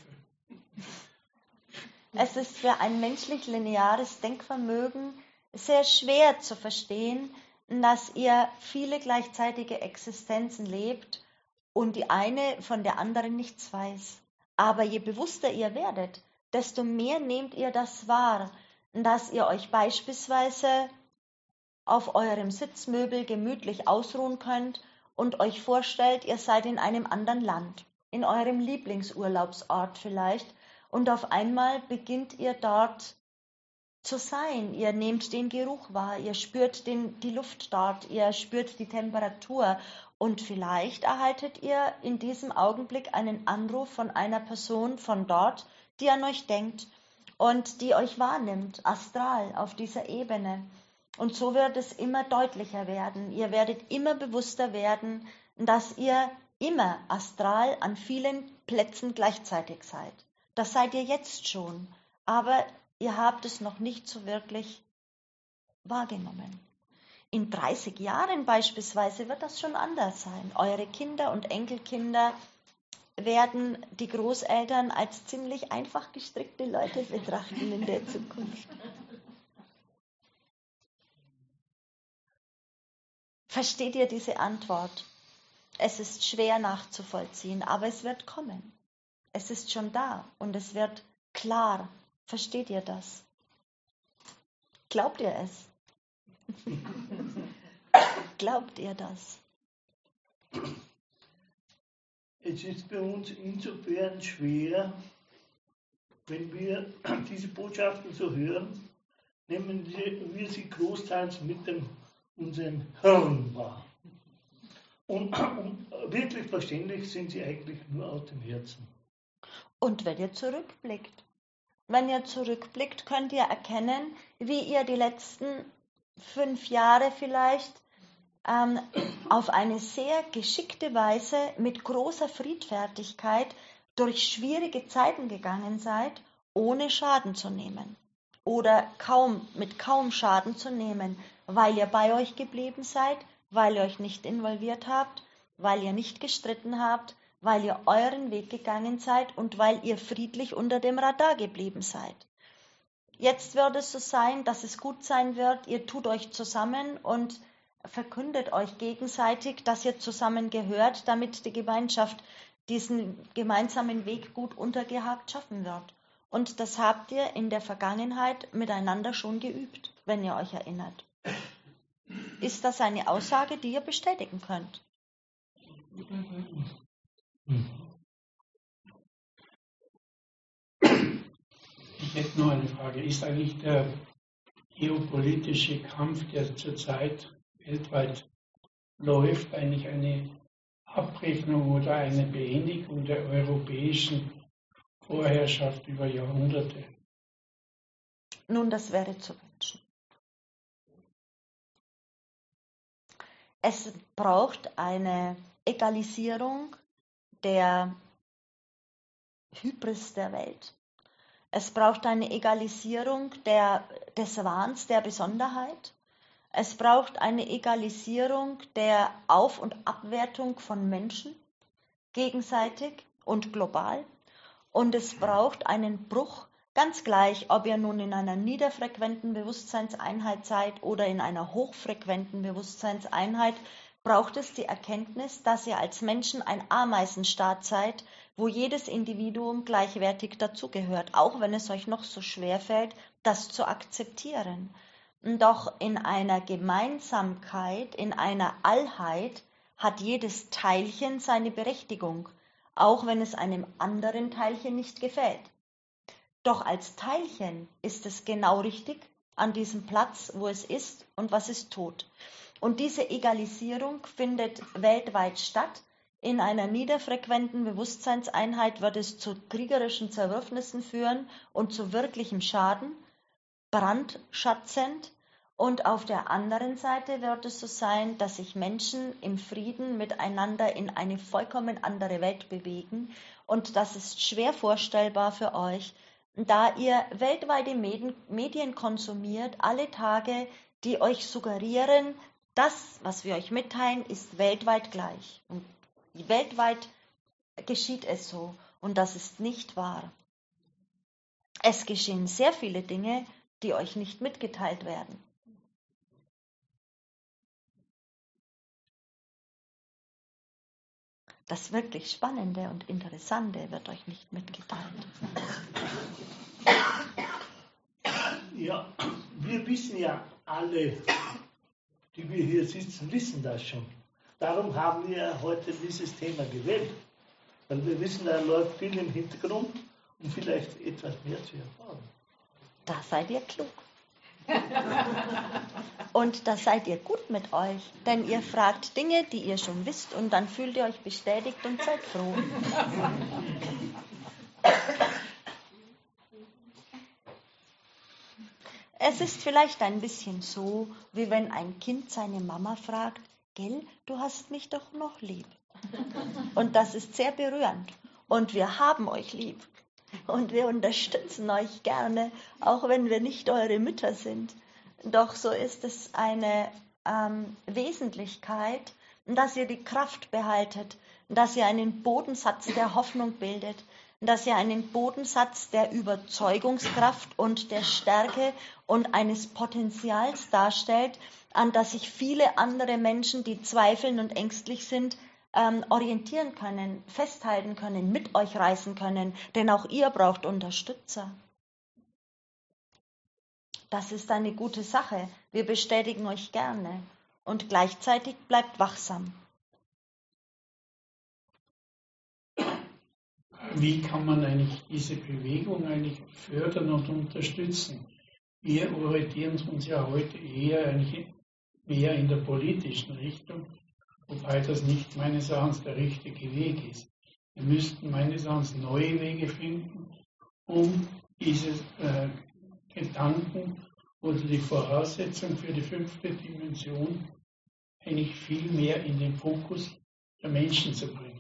Es ist für ein menschlich lineares Denkvermögen sehr schwer zu verstehen, dass ihr viele gleichzeitige Existenzen lebt und die eine von der anderen nichts weiß. Aber je bewusster ihr werdet, desto mehr nehmt ihr das wahr, dass ihr euch beispielsweise auf eurem Sitzmöbel gemütlich ausruhen könnt und euch vorstellt, ihr seid in einem anderen Land, in eurem Lieblingsurlaubsort vielleicht, und auf einmal beginnt ihr dort zu sein. Ihr nehmt den Geruch wahr, ihr spürt den, die Luft dort, ihr spürt die Temperatur und vielleicht erhaltet ihr in diesem Augenblick einen Anruf von einer Person von dort, die an euch denkt und die euch wahrnimmt, astral auf dieser Ebene. Und so wird es immer deutlicher werden. Ihr werdet immer bewusster werden, dass ihr immer astral an vielen Plätzen gleichzeitig seid. Das seid ihr jetzt schon, aber ihr habt es noch nicht so wirklich wahrgenommen. In dreißig Jahren beispielsweise wird das schon anders sein. Eure Kinder und Enkelkinder werden die Großeltern als ziemlich einfach gestrickte Leute betrachten in der Zukunft. Versteht ihr diese Antwort? Es ist schwer nachzuvollziehen, aber es wird kommen. Es ist schon da und es wird klar. Versteht ihr das? Glaubt ihr es? Glaubt ihr das? Es ist bei uns insofern schwer, wenn wir diese Botschaften so hören, nehmen wir sie großteils mit dem, unserem Hirn wahr. Und, und wirklich verständlich sind sie eigentlich nur aus dem Herzen. Und wenn ihr zurückblickt, wenn ihr zurückblickt, könnt ihr erkennen, wie ihr die letzten fünf Jahre vielleicht ähm, auf eine sehr geschickte Weise mit großer Friedfertigkeit durch schwierige Zeiten gegangen seid, ohne Schaden zu nehmen. Oder kaum, mit kaum Schaden zu nehmen, weil ihr bei euch geblieben seid, weil ihr euch nicht involviert habt, weil ihr nicht gestritten habt, weil ihr euren Weg gegangen seid und weil ihr friedlich unter dem Radar geblieben seid. Jetzt wird es so sein, dass es gut sein wird, ihr tut euch zusammen und verkündet euch gegenseitig, dass ihr zusammengehört, damit die Gemeinschaft diesen gemeinsamen Weg gut untergehakt schaffen wird. Und das habt ihr in der Vergangenheit miteinander schon geübt, wenn ihr euch erinnert. Ist das eine Aussage, die ihr bestätigen könnt? Ich hätte noch eine Frage. Ist eigentlich der geopolitische Kampf, der zurzeit weltweit läuft, eigentlich eine Abrechnung oder eine Beendigung der europäischen Vorherrschaft über Jahrhunderte? Nun, das wäre zu wünschen. Es braucht eine Egalisierung der Hybris der Welt. Es braucht eine Egalisierung der, des Wahns der Besonderheit. Es braucht eine Egalisierung der Auf- und Abwertung von Menschen, gegenseitig und global. Und es braucht einen Bruch, ganz gleich, ob ihr nun in einer niederfrequenten Bewusstseinseinheit seid oder in einer hochfrequenten Bewusstseinseinheit, braucht es die Erkenntnis, dass ihr als Menschen ein Ameisenstaat seid, wo jedes Individuum gleichwertig dazugehört, auch wenn es euch noch so schwer fällt, das zu akzeptieren. Doch in einer Gemeinsamkeit, in einer Allheit hat jedes Teilchen seine Berechtigung, auch wenn es einem anderen Teilchen nicht gefällt. Doch als Teilchen ist es genau richtig an diesem Platz, wo es ist und was es tut. Und diese Egalisierung findet weltweit statt. In einer niederfrequenten Bewusstseinseinheit wird es zu kriegerischen Zerwürfnissen führen und zu wirklichem Schaden, brandschatzend. Und auf der anderen Seite wird es so sein, dass sich Menschen im Frieden miteinander in eine vollkommen andere Welt bewegen. Und das ist schwer vorstellbar für euch, da ihr weltweite Medien konsumiert, alle Tage, die euch suggerieren, das, was wir euch mitteilen, ist weltweit gleich. Und weltweit geschieht es so und das ist nicht wahr. Es geschehen sehr viele Dinge, die euch nicht mitgeteilt werden. Das wirklich Spannende und Interessante wird euch nicht mitgeteilt. Ja, wir wissen ja alle, die wir hier sitzen, wissen das schon. Darum haben wir ja heute dieses Thema gewählt. Weil wir wissen, da läuft viel im Hintergrund, um vielleicht etwas mehr zu erfahren. Da seid ihr klug. Und da seid ihr gut mit euch, denn ihr fragt Dinge, die ihr schon wisst und dann fühlt ihr euch bestätigt und seid froh. Es ist vielleicht ein bisschen so, wie wenn ein Kind seine Mama fragt, gell, du hast mich doch noch lieb. Und das ist sehr berührend. Und wir haben euch lieb. Und wir unterstützen euch gerne, auch wenn wir nicht eure Mütter sind. Doch so ist es eine ähm, Wesentlichkeit, dass ihr die Kraft behaltet, dass ihr einen Bodensatz der Hoffnung bildet, dass ihr einen Bodensatz der Überzeugungskraft und der Stärke und eines Potenzials darstellt, an das sich viele andere Menschen, die zweifeln und ängstlich sind, ähm, orientieren können, festhalten können, mit euch reisen können, denn auch ihr braucht Unterstützer. Das ist eine gute Sache. Wir bestätigen euch gerne und gleichzeitig bleibt wachsam. Wie kann man eigentlich diese Bewegung eigentlich fördern und unterstützen? Wir orientieren uns ja heute eher eigentlich mehr in der politischen Richtung, wobei das nicht meines Erachtens der richtige Weg ist. Wir müssten meines Erachtens neue Wege finden, um diese äh, Gedanken oder die Voraussetzung für die fünfte Dimension eigentlich viel mehr in den Fokus der Menschen zu bringen.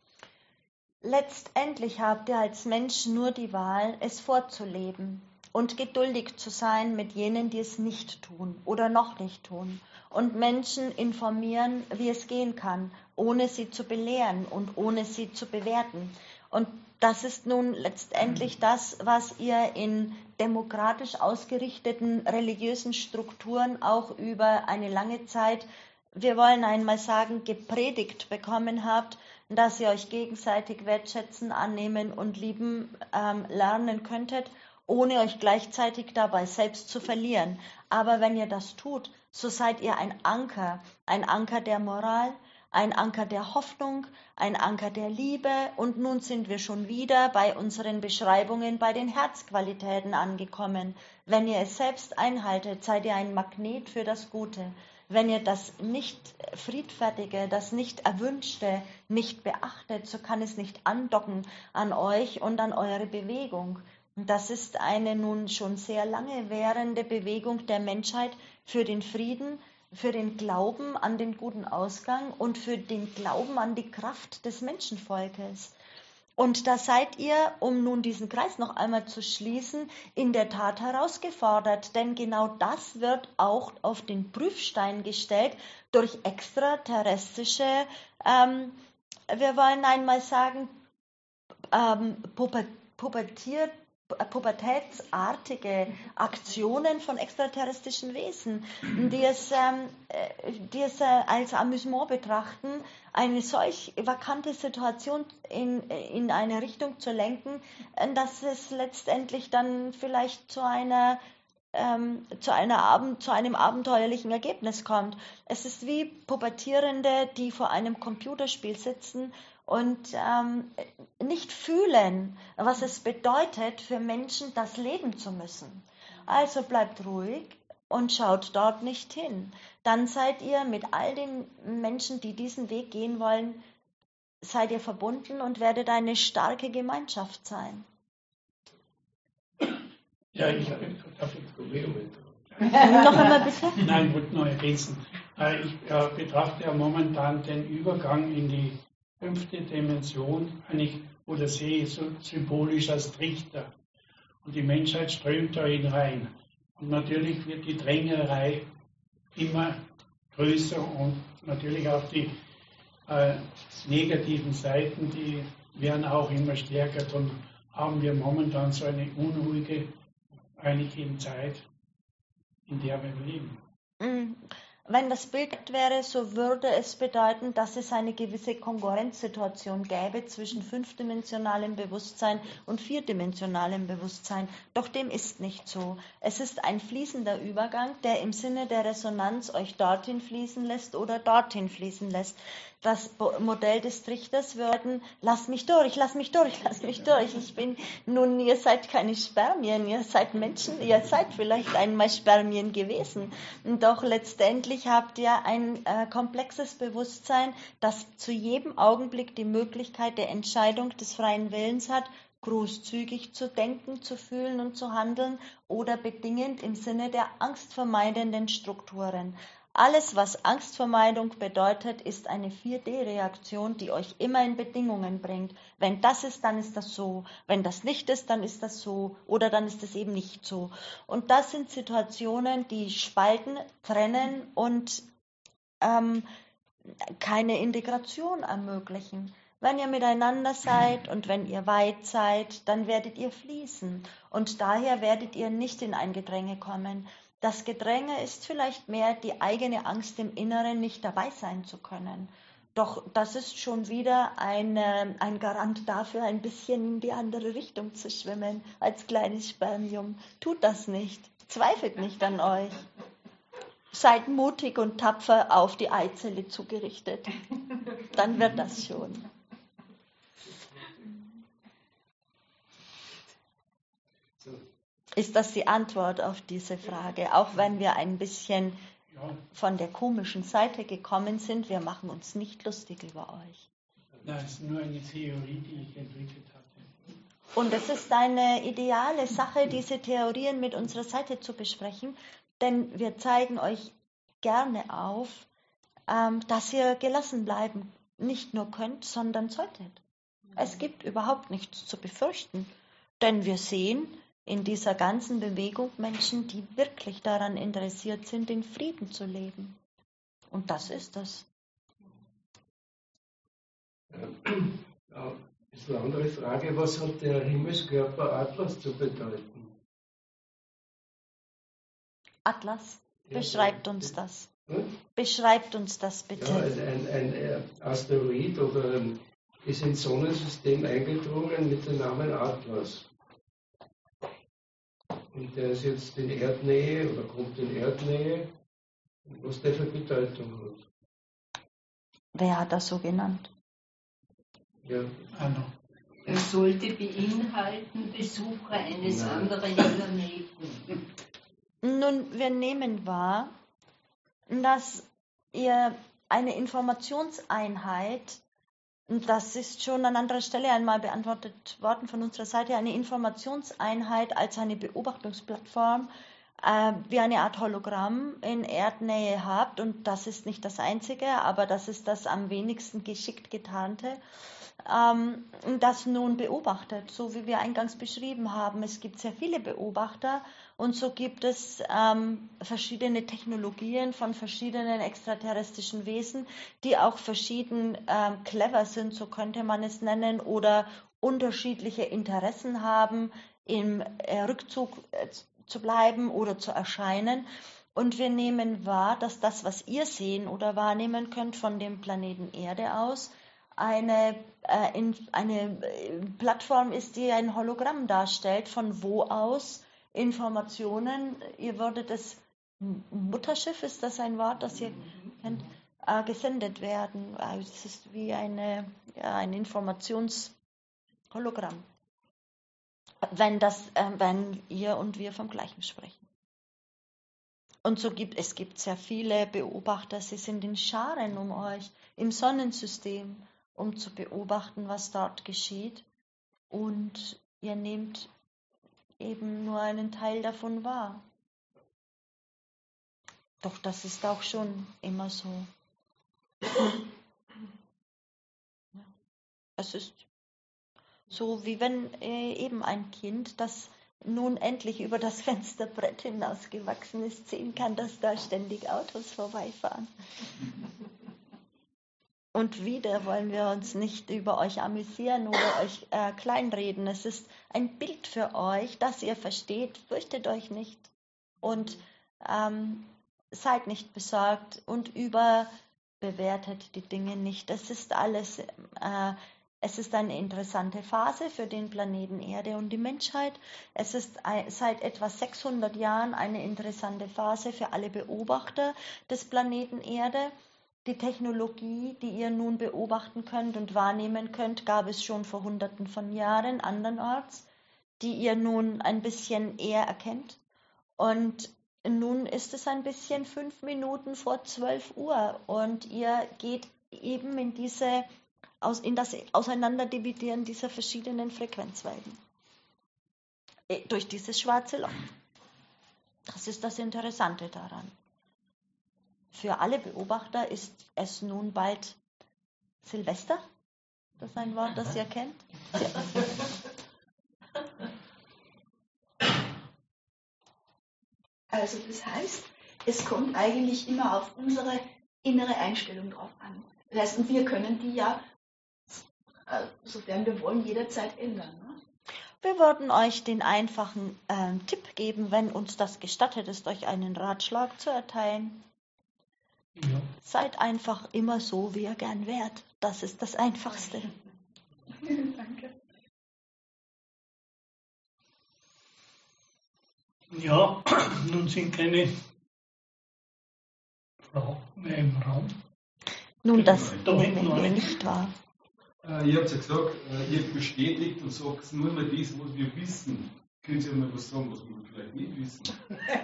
Letztendlich habt ihr als Mensch nur die Wahl, es vorzuleben und geduldig zu sein mit jenen, die es nicht tun oder noch nicht tun und Menschen informieren, wie es gehen kann, ohne sie zu belehren und ohne sie zu bewerten. Und das ist nun letztendlich das, was ihr in demokratisch ausgerichteten religiösen Strukturen auch über eine lange Zeit, wir wollen einmal sagen, gepredigt bekommen habt, dass ihr euch gegenseitig wertschätzen, annehmen und lieben ähm, lernen könntet, ohne euch gleichzeitig dabei selbst zu verlieren. Aber wenn ihr das tut, so seid ihr ein Anker, ein Anker der Moral, ein Anker der Hoffnung, ein Anker der Liebe und nun sind wir schon wieder bei unseren Beschreibungen bei den Herzqualitäten angekommen. Wenn ihr es selbst einhaltet, seid ihr ein Magnet für das Gute. Wenn ihr das nicht Friedfertige, das nicht Erwünschte nicht beachtet, so kann es nicht andocken an euch und an eure Bewegung. Und das ist eine nun schon sehr lange währende Bewegung der Menschheit für den Frieden, für den Glauben an den guten Ausgang und für den Glauben an die Kraft des Menschenvolkes. Und da seid ihr, um nun diesen Kreis noch einmal zu schließen, in der Tat herausgefordert, denn genau das wird auch auf den Prüfstein gestellt durch extraterrestrische, ähm, wir wollen einmal sagen, ähm, pubertiert, pubertätsartige Aktionen von extraterrestrischen Wesen, die es, ähm, die es äh, als Amüsement betrachten, eine solch vakante Situation in, in eine Richtung zu lenken, dass es letztendlich dann vielleicht zu einer ähm, zu, einer Abend, zu einem abenteuerlichen Ergebnis kommt. Es ist wie Pubertierende, die vor einem Computerspiel sitzen und ähm, nicht fühlen, was es bedeutet, für Menschen das leben zu müssen. Also bleibt ruhig und schaut dort nicht hin. Dann seid ihr mit all den Menschen, die diesen Weg gehen wollen, seid ihr verbunden und werdet eine starke Gemeinschaft sein. Ja, ich habe Probleme. Noch einmal bitte? Nein, ich wollte nur ergänzen. Ich betrachte ja momentan den Übergang in die fünfte Dimension eigentlich, oder sehe so symbolisch als Trichter. Und die Menschheit strömt dahin rein. Und natürlich wird die Drängerei immer größer und natürlich auch die äh, negativen Seiten, die werden auch immer stärker. Dann haben wir momentan so eine unruhige, eigentlich in Zeit, in der wir leben. Wenn das Bild wäre, so würde es bedeuten, dass es eine gewisse Konkurrenzsituation gäbe zwischen fünfdimensionalem Bewusstsein und vierdimensionalem Bewusstsein. Doch dem ist nicht so. Es ist ein fließender Übergang, der im Sinne der Resonanz euch dorthin fließen lässt oder dorthin fließen lässt. Das Modell des Trichters würden, lass mich durch, lass mich durch, lass mich durch. Ich bin, nun, ihr seid keine Spermien, ihr seid Menschen, ihr seid vielleicht einmal Spermien gewesen. Doch letztendlich habt ihr ein äh, komplexes Bewusstsein, das zu jedem Augenblick die Möglichkeit der Entscheidung des freien Willens hat, großzügig zu denken, zu fühlen und zu handeln oder bedingend im Sinne der angstvermeidenden Strukturen. Alles, was Angstvermeidung bedeutet, ist eine vier D Reaktion, die euch immer in Bedingungen bringt. Wenn das ist, dann ist das so. Wenn das nicht ist, dann ist das so. Oder dann ist es eben nicht so. Und das sind Situationen, die spalten, trennen und ähm, keine Integration ermöglichen. Wenn ihr miteinander seid und wenn ihr weit seid, dann werdet ihr fließen. Und daher werdet ihr nicht in ein Gedränge kommen. Das Gedränge ist vielleicht mehr die eigene Angst im Inneren, nicht dabei sein zu können. Doch das ist schon wieder ein, ein Garant dafür, ein bisschen in die andere Richtung zu schwimmen als kleines Spermium. Tut das nicht. Zweifelt nicht an euch. Seid mutig und tapfer auf die Eizelle zugerichtet. Dann wird das schon. Ist das die Antwort auf diese Frage? Auch wenn wir ein bisschen von der komischen Seite gekommen sind, wir machen uns nicht lustig über euch. Nein, es ist nur eine Theorie, die ich entwickelt hatte. Und es ist eine ideale Sache, diese Theorien mit unserer Seite zu besprechen, denn wir zeigen euch gerne auf, dass ihr gelassen bleiben nicht nur könnt, sondern solltet. Es gibt überhaupt nichts zu befürchten, denn wir sehen in dieser ganzen Bewegung Menschen, die wirklich daran interessiert sind, in Frieden zu leben. Und das ist es. Ja, das ist eine andere Frage. Was hat der Himmelskörper Atlas zu bedeuten? Atlas? Beschreibt uns das. Hm? Beschreibt uns das bitte. Ja, ein, ein, ein Asteroid oder ein, ist ins Sonnensystem eingedrungen mit dem Namen Atlas. Und der ist jetzt in Erdnähe oder kommt in Erdnähe, was der für Bedeutung hat. Wer hat das so genannt? Ja. Anno. Er sollte beinhalten Besucher eines Nein. anderen Planeten. Nun, wir nehmen wahr, dass ihr eine Informationseinheit, und das ist schon an anderer Stelle einmal beantwortet worden von unserer Seite, eine Informationseinheit als eine Beobachtungsplattform, äh, wie eine Art Hologramm in Erdnähe habt. Und das ist nicht das Einzige, aber das ist das am wenigsten geschickt getarnte, ähm, das nun beobachtet, so wie wir eingangs beschrieben haben. Es gibt sehr viele Beobachter und so gibt es ähm, verschiedene Technologien von verschiedenen extraterrestrischen Wesen, die auch verschieden ähm, clever sind, so könnte man es nennen, oder unterschiedliche Interessen haben, im äh, Rückzug äh, zu bleiben oder zu erscheinen. Und wir nehmen wahr, dass das, was ihr sehen oder wahrnehmen könnt von dem Planeten Erde aus, eine, äh, in, eine Plattform ist, die ein Hologramm darstellt, von wo aus Informationen, ihr würdet es, Mutterschiff, ist das ein Wort, das ihr kennt, äh, gesendet werden. Also es ist wie eine, ja, ein Informationshologramm. Wenn, das, äh, wenn ihr und wir vom Gleichen sprechen. Und so gibt es gibt sehr viele Beobachter, sie sind in Scharen um euch, im Sonnensystem, um zu beobachten, was dort geschieht. Und ihr nehmt eben nur einen Teil davon wahr. Doch das ist auch schon immer so. Ja. Es ist so, wie wenn äh, eben ein Kind, das nun endlich über das Fensterbrett hinausgewachsen ist, sehen kann, dass da ständig Autos vorbeifahren. Und wieder wollen wir uns nicht über euch amüsieren oder euch äh, kleinreden. Es ist ein Bild für euch, das ihr versteht. Fürchtet euch nicht und ähm, seid nicht besorgt und überbewertet die Dinge nicht. Es ist alles, äh, es ist eine interessante Phase für den Planeten Erde und die Menschheit. Es ist ein, seit etwa sechshundert Jahren eine interessante Phase für alle Beobachter des Planeten Erde. Die Technologie, die ihr nun beobachten könnt und wahrnehmen könnt, gab es schon vor Hunderten von Jahren andernorts, die ihr nun ein bisschen eher erkennt. Und nun ist es ein bisschen fünf Minuten vor zwölf Uhr und ihr geht eben in, diese, in das Auseinanderdividieren dieser verschiedenen Frequenzwelten durch dieses schwarze Loch. Das ist das Interessante daran. Für alle Beobachter ist es nun bald Silvester. Das ist ein Wort, das ihr kennt. Also das heißt, es kommt eigentlich immer auf unsere innere Einstellung drauf an. Das heißt, und wir können die ja, sofern wir wollen, jederzeit ändern. Ne? Wir würden euch den einfachen äh, Tipp geben, wenn uns das gestattet ist, euch einen Ratschlag zu erteilen. Ja. Seid einfach immer so, wie ihr gern wärt. Das ist das Einfachste. Danke. Ja, nun sind keine Fragen mehr im Raum. Nun, das nehmen wir nicht wahr. Äh, ihr habt ja gesagt, äh, ihr bestätigt und sagt nur mal das, was wir wissen. Können Sie mal was sagen, was wir vielleicht nicht wissen?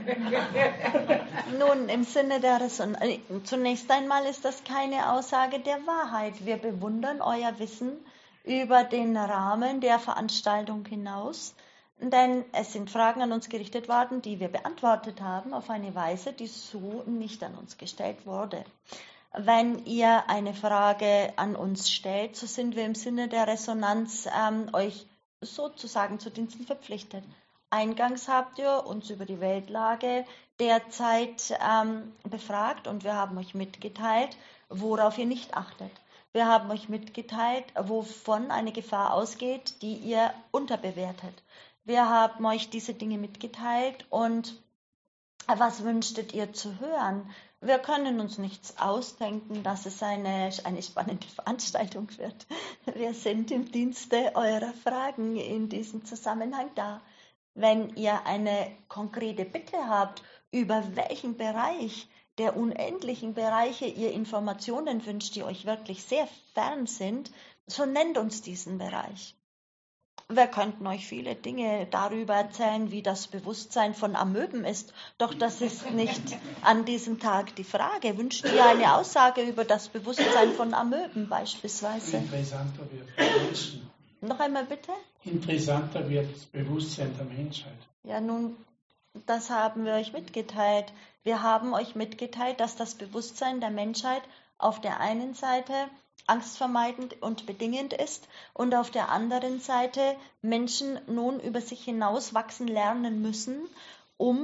Nun, im Sinne der Resonanz, zunächst einmal ist das keine Aussage der Wahrheit. Wir bewundern euer Wissen über den Rahmen der Veranstaltung hinaus, denn es sind Fragen an uns gerichtet worden, die wir beantwortet haben auf eine Weise, die so nicht an uns gestellt wurde. Wenn ihr eine Frage an uns stellt, so sind wir im Sinne der Resonanz ähm, euch sozusagen zu Diensten verpflichtet. Eingangs habt ihr uns über die Weltlage derzeit ähm, befragt und wir haben euch mitgeteilt, worauf ihr nicht achtet. Wir haben euch mitgeteilt, wovon eine Gefahr ausgeht, die ihr unterbewertet. Wir haben euch diese Dinge mitgeteilt und was wünschtet ihr zu hören? Wir können uns nichts ausdenken, dass es eine, eine spannende Veranstaltung wird. Wir sind im Dienste eurer Fragen in diesem Zusammenhang da. Wenn ihr eine konkrete Bitte habt, über welchen Bereich der unendlichen Bereiche ihr Informationen wünscht, die euch wirklich sehr fern sind, so nennt uns diesen Bereich. Wir könnten euch viele Dinge darüber erzählen, wie das Bewusstsein von Amöben ist, doch das ist nicht an diesem Tag die Frage. Wünscht ihr eine Aussage über das Bewusstsein von Amöben beispielsweise? Interessanter wird der Menschen. Noch einmal bitte? Interessanter wird das Bewusstsein der Menschheit. Ja, nun, das haben wir euch mitgeteilt. Wir haben euch mitgeteilt, dass das Bewusstsein der Menschheit auf der einen Seite angstvermeidend und bedingend ist und auf der anderen Seite Menschen nun über sich hinaus wachsen lernen müssen, um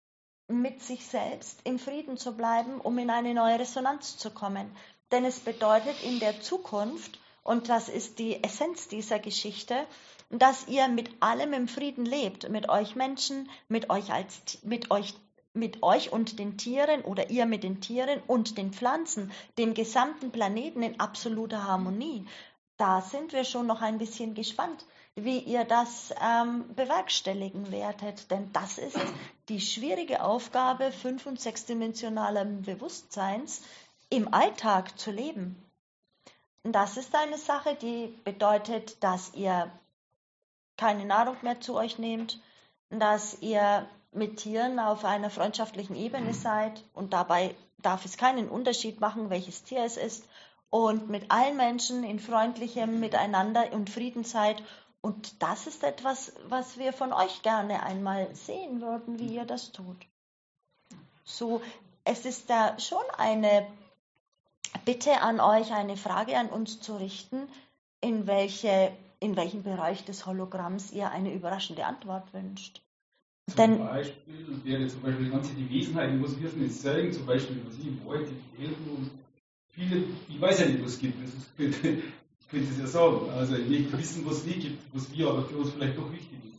mit sich selbst im Frieden zu bleiben, um in eine neue Resonanz zu kommen. Denn es bedeutet in der Zukunft, und das ist die Essenz dieser Geschichte, dass ihr mit allem im Frieden lebt, mit euch Menschen, mit euch als mit euch mit euch und den Tieren oder ihr mit den Tieren und den Pflanzen, dem gesamten Planeten in absoluter Harmonie. Da sind wir schon noch ein bisschen gespannt, wie ihr das ähm, bewerkstelligen werdet. Denn das ist die schwierige Aufgabe fünf- und sechsdimensionalen Bewusstseins, im Alltag zu leben. Und das ist eine Sache, die bedeutet, dass ihr keine Nahrung mehr zu euch nehmt, dass ihr mit Tieren auf einer freundschaftlichen Ebene seid und dabei darf es keinen Unterschied machen, welches Tier es ist und mit allen Menschen in freundlichem Miteinander und Frieden seid. Und das ist etwas, was wir von euch gerne einmal sehen würden, wie ihr das tut. So, es ist da schon eine Bitte an euch, eine Frage an uns zu richten, in welche, in welchem Bereich des Hologramms ihr eine überraschende Antwort wünscht. Zum Denn, Beispiel wäre zum Beispiel die ganze die Wesenheit, was wir nicht sagen, zum Beispiel was ich im Wald, die Elfen und viele, ich weiß ja nicht, was es gibt, also ich könnte, ich könnte es ja sagen, also ich möchte wissen, was es nicht gibt, was wir aber für uns vielleicht doch wichtig ist.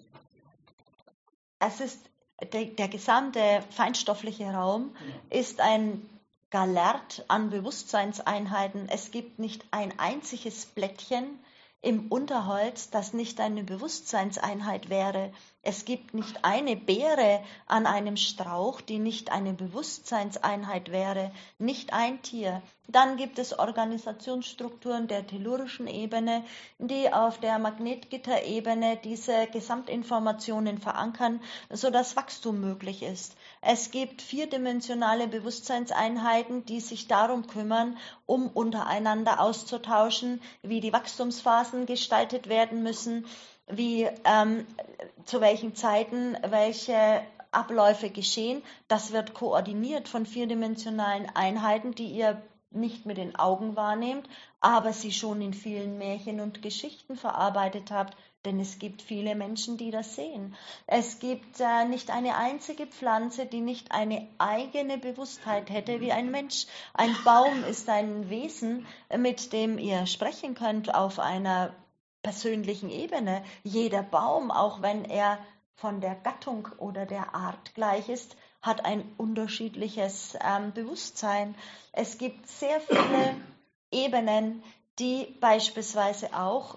Es ist, der, der gesamte feinstoffliche Raum ist ein Galert an Bewusstseinseinheiten. Es gibt nicht ein einziges Blättchen im Unterholz, das nicht eine Bewusstseinseinheit wäre. Es gibt nicht eine Beere an einem Strauch, die nicht eine Bewusstseinseinheit wäre, nicht ein Tier. Dann gibt es Organisationsstrukturen der tellurischen Ebene, die auf der Magnetgitterebene diese Gesamtinformationen verankern, sodass Wachstum möglich ist. Es gibt vierdimensionale Bewusstseinseinheiten, die sich darum kümmern, um untereinander auszutauschen, wie die Wachstumsphasen gestaltet werden müssen, wie ähm, zu welchen Zeiten welche Abläufe geschehen. Das wird koordiniert von vierdimensionalen Einheiten, die ihr nicht mit den Augen wahrnehmt, aber sie schon in vielen Märchen und Geschichten verarbeitet habt, denn es gibt viele Menschen, die das sehen. Es gibt äh, nicht eine einzige Pflanze, die nicht eine eigene Bewusstheit hätte wie ein Mensch. Ein Baum ist ein Wesen, mit dem ihr sprechen könnt auf einer persönlichen Ebene. Jeder Baum, auch wenn er von der Gattung oder der Art gleich ist, hat ein unterschiedliches ähm, Bewusstsein. Es gibt sehr viele Ebenen, die beispielsweise auch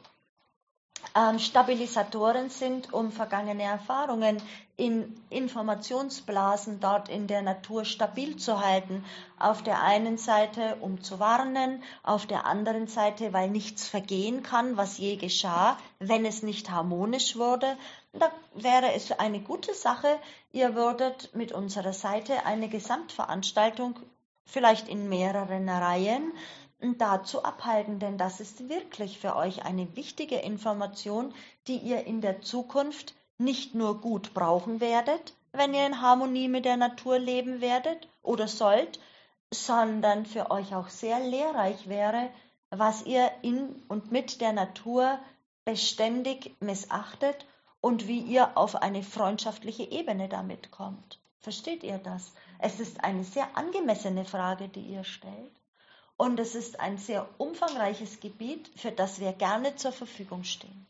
ähm, Stabilisatoren sind, um vergangene Erfahrungen in Informationsblasen dort in der Natur stabil zu halten. Auf der einen Seite, um zu warnen, auf der anderen Seite, weil nichts vergehen kann, was je geschah, wenn es nicht harmonisch wurde. Da wäre es eine gute Sache, ihr würdet mit unserer Seite eine Gesamtveranstaltung, vielleicht in mehreren Reihen, dazu abhalten, denn das ist wirklich für euch eine wichtige Information, die ihr in der Zukunft nicht nur gut brauchen werdet, wenn ihr in Harmonie mit der Natur leben werdet oder sollt, sondern für euch auch sehr lehrreich wäre, was ihr in und mit der Natur beständig missachtet und wie ihr auf eine freundschaftliche Ebene damit kommt. Versteht ihr das? Es ist eine sehr angemessene Frage, die ihr stellt. Und es ist ein sehr umfangreiches Gebiet, für das wir gerne zur Verfügung stehen.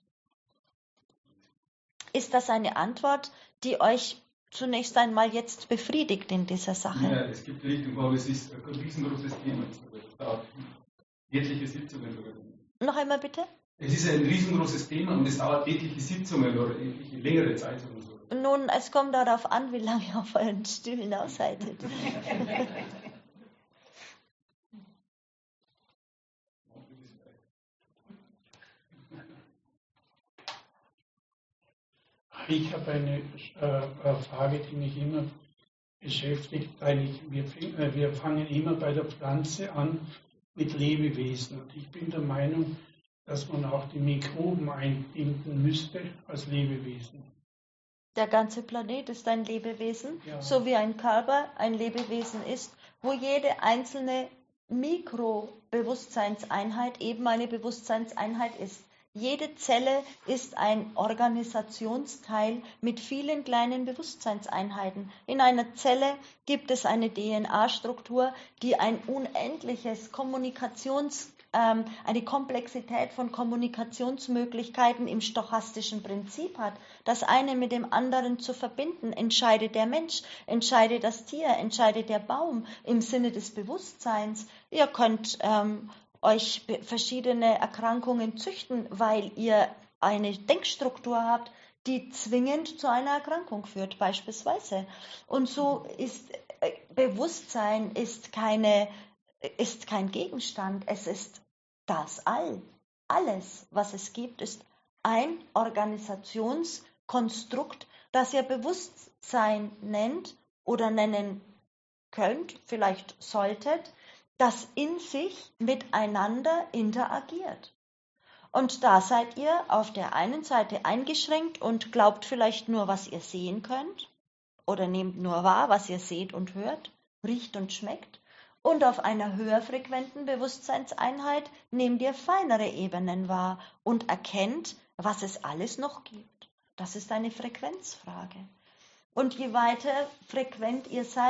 Ist das eine Antwort, die euch zunächst einmal jetzt befriedigt in dieser Sache? Ja, es gibt Richtung, aber es ist ein riesengroßes Thema. Es dauert etliche Sitzungen. Noch einmal bitte? Es ist ein riesengroßes Thema und es dauert etliche Sitzungen oder etliche längere Zeit. So. Nun, es kommt darauf an, wie lange ihr auf euren Stühlen aushaltet. Ich habe eine äh, Frage, die mich immer beschäftigt. Eigentlich, wir, äh, wir fangen immer bei der Pflanze an mit Lebewesen. Und ich bin der Meinung, dass man auch die Mikroben einbinden müsste als Lebewesen. Der ganze Planet ist ein Lebewesen, ja. So wie ein Körper ein Lebewesen ist, wo jede einzelne Mikrobewusstseinseinheit eben eine Bewusstseinseinheit ist. Jede Zelle ist ein Organisationsteil mit vielen kleinen Bewusstseinseinheiten. In einer Zelle gibt es eine D N A-Struktur, die ein unendliches Kommunikations, ähm, eine Komplexität von Kommunikationsmöglichkeiten im stochastischen Prinzip hat. Das eine mit dem anderen zu verbinden, entscheidet der Mensch, entscheidet das Tier, entscheidet der Baum im Sinne des Bewusstseins. Ihr könnt ähm, euch verschiedene Erkrankungen züchten, weil ihr eine Denkstruktur habt, die zwingend zu einer Erkrankung führt, beispielsweise. Und so ist äh, Bewusstsein ist, keine, ist kein Gegenstand, es ist das All. Alles, was es gibt, ist ein Organisationskonstrukt, das ihr Bewusstsein nennt oder nennen könnt, vielleicht solltet, das in sich miteinander interagiert. Und da seid ihr auf der einen Seite eingeschränkt und glaubt vielleicht nur, was ihr sehen könnt, oder nehmt nur wahr, was ihr seht und hört, riecht und schmeckt. Und auf einer höher frequenten Bewusstseinseinheit nehmt ihr feinere Ebenen wahr und erkennt, was es alles noch gibt. Das ist eine Frequenzfrage. Und je weiter frequent ihr seid,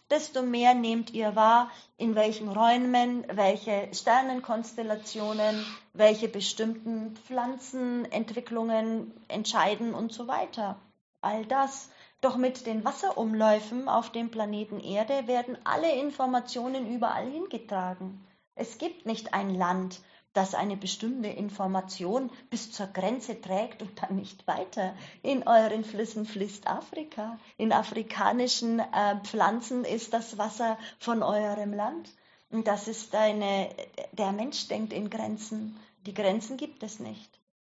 desto mehr nehmt ihr wahr, in welchen Räumen, welche Sternenkonstellationen, welche bestimmten Pflanzenentwicklungen entscheiden und so weiter. All das. Doch mit den Wasserumläufen auf dem Planeten Erde werden alle Informationen überall hingetragen. Es gibt nicht ein Land, das eine bestimmte Information bis zur Grenze trägt und dann nicht weiter. In euren Flüssen fließt Afrika. In afrikanischen äh, Pflanzen ist das Wasser von eurem Land. Und das ist eine, der Mensch denkt in Grenzen. Die Grenzen gibt es nicht.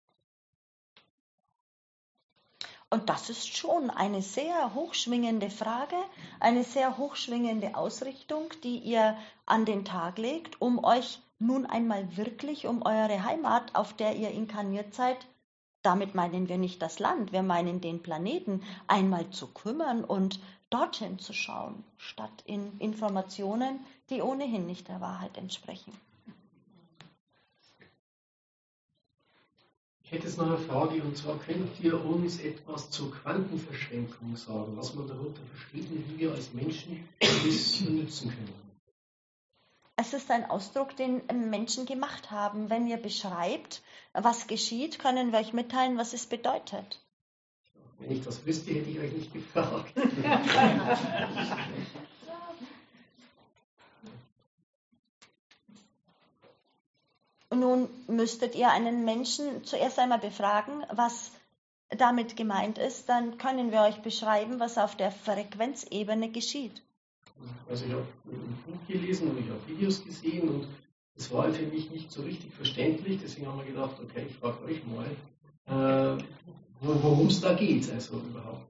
Und das ist schon eine sehr hochschwingende Frage, eine sehr hochschwingende Ausrichtung, die ihr an den Tag legt, um euch nun einmal wirklich um eure Heimat, auf der ihr inkarniert seid, damit meinen wir nicht das Land, wir meinen den Planeten, einmal zu kümmern und dorthin zu schauen, statt in Informationen, die ohnehin nicht der Wahrheit entsprechen. Ich hätte jetzt noch eine Frage, und zwar könnt ihr uns etwas zur Quantenverschränkung sagen, was man darunter versteht und wie wir als Menschen das nutzen können? Es ist ein Ausdruck, den Menschen gemacht haben. Wenn ihr beschreibt, was geschieht, können wir euch mitteilen, was es bedeutet. Wenn ich das wüsste, hätte ich euch nicht gefragt. Nun müsstet ihr einen Menschen zuerst einmal befragen, was damit gemeint ist. Dann können wir euch beschreiben, was auf der Frequenzebene geschieht. Also ich habe ein Buch gelesen und ich habe Videos gesehen und es war für mich nicht so richtig verständlich. Deswegen haben wir gedacht, okay, ich frage euch mal, äh, worum es da geht. Also überhaupt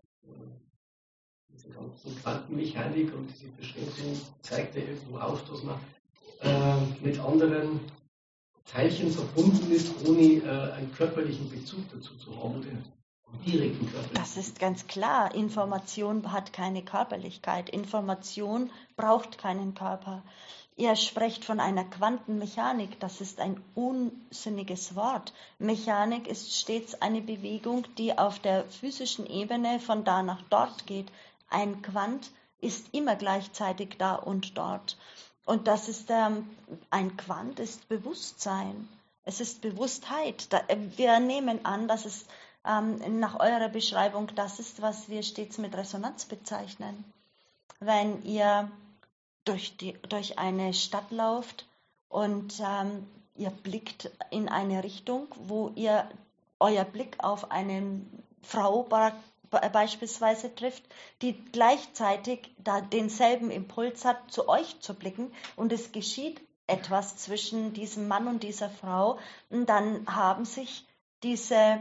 diese ganze Quantenmechanik und diese Beschränkung zeigt ja irgendwo auf, dass man äh, mit anderen Teilchen verbunden ist, ohne äh, einen körperlichen Bezug dazu zu haben. Oder direkten körperlichen. Das ist ganz klar. Information hat keine Körperlichkeit. Information braucht keinen Körper. Ihr sprecht von einer Quantenmechanik. Das ist ein unsinniges Wort. Mechanik ist stets eine Bewegung, die auf der physischen Ebene von da nach dort geht. Ein Quant ist immer gleichzeitig da und dort. Und das ist ähm, ein Quant ist Bewusstsein. Es ist Bewusstheit. Da, äh, wir nehmen an, dass es ähm, nach eurer Beschreibung das ist, was wir stets mit Resonanz bezeichnen. Wenn ihr durch, die, durch eine Stadt lauft und ähm, ihr blickt in eine Richtung, wo ihr euer Blick auf eine Frau beispielsweise trifft, die gleichzeitig da denselben Impuls hat, zu euch zu blicken und es geschieht etwas zwischen diesem Mann und dieser Frau, und dann haben sich diese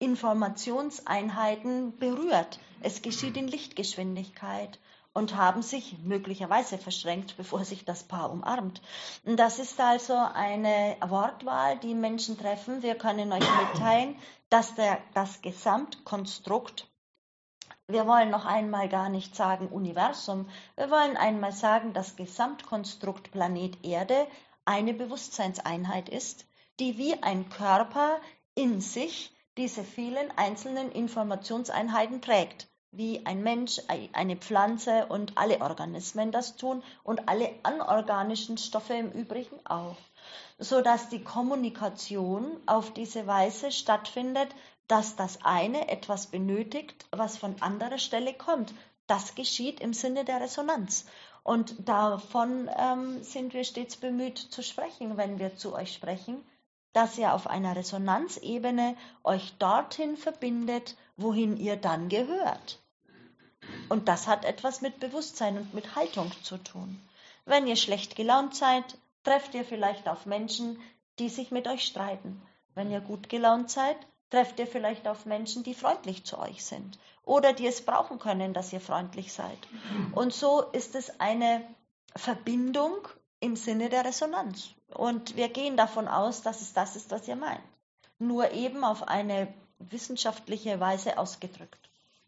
Informationseinheiten berührt. Es geschieht in Lichtgeschwindigkeit und haben sich möglicherweise verschränkt, bevor sich das Paar umarmt. Und das ist also eine Wortwahl, die Menschen treffen. Wir können euch mitteilen, dass der, das Gesamtkonstrukt, wir wollen noch einmal gar nicht sagen Universum, wir wollen einmal sagen, das Gesamtkonstrukt Planet Erde eine Bewusstseinseinheit ist, die wie ein Körper in sich diese vielen einzelnen Informationseinheiten trägt, wie ein Mensch, eine Pflanze und alle Organismen das tun und alle anorganischen Stoffe im Übrigen auch, sodass die Kommunikation auf diese Weise stattfindet, dass das eine etwas benötigt, was von anderer Stelle kommt. Das geschieht im Sinne der Resonanz. Und davon ähm, sind wir stets bemüht zu sprechen, wenn wir zu euch sprechen, dass ihr auf einer Resonanzebene euch dorthin verbindet, wohin ihr dann gehört. Und das hat etwas mit Bewusstsein und mit Haltung zu tun. Wenn ihr schlecht gelaunt seid, trefft ihr vielleicht auf Menschen, die sich mit euch streiten. Wenn ihr gut gelaunt seid, trefft ihr vielleicht auf Menschen, die freundlich zu euch sind oder die es brauchen können, dass ihr freundlich seid. Und so ist es eine Verbindung im Sinne der Resonanz. Und wir gehen davon aus, dass es das ist, was ihr meint. Nur eben auf eine wissenschaftliche Weise ausgedrückt.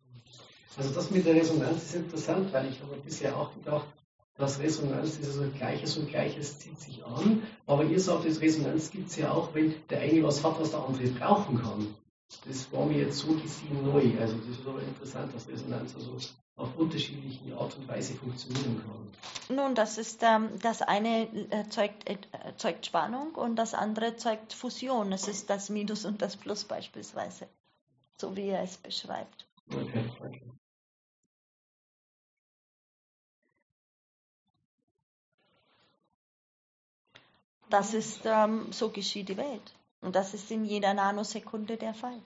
Also das mit der Resonanz ist interessant, weil ich habe bisher auch gedacht, dass Resonanz ist also Gleiches und Gleiches zieht sich an. Aber ihr sagt, das Resonanz gibt es ja auch, wenn der eine was hat, was der andere brauchen kann. Das war mir jetzt so gesehen neu. Also das ist aber interessant, dass Resonanz also auf unterschiedliche Art und Weise funktionieren kann. Nun, das ist ähm, das eine erzeugt, erzeugt Spannung und das andere erzeugt Fusion. Es ist das Minus und das Plus beispielsweise, so wie er es beschreibt. Okay, okay. Das ist, ähm, so geschieht die Welt. Und das ist in jeder Nanosekunde der Fall.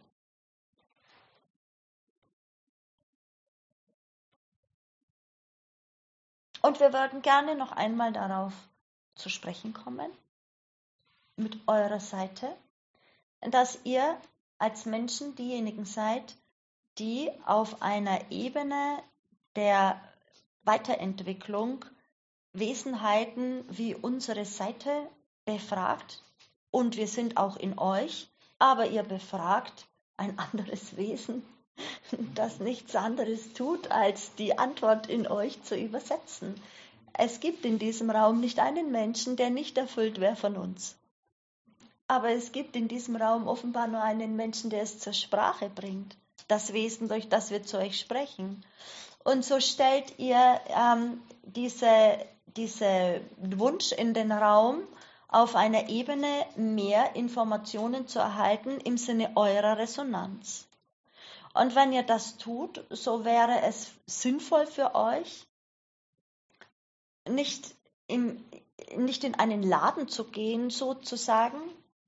Und wir würden gerne noch einmal darauf zu sprechen kommen, mit eurer Seite, dass ihr als Menschen diejenigen seid, die auf einer Ebene der Weiterentwicklung Wesenheiten wie unsere Seite befragt, und wir sind auch in euch, aber ihr befragt ein anderes Wesen, das nichts anderes tut, als die Antwort in euch zu übersetzen. Es gibt in diesem Raum nicht einen Menschen, der nicht erfüllt wäre von uns. Aber es gibt in diesem Raum offenbar nur einen Menschen, der es zur Sprache bringt, das Wesen, durch das wir zu euch sprechen. Und so stellt ihr ähm, diese, diese Wunsch in den Raum, auf einer Ebene mehr Informationen zu erhalten im Sinne eurer Resonanz. Und wenn ihr das tut, so wäre es sinnvoll für euch, nicht, im, nicht in einen Laden zu gehen, sozusagen,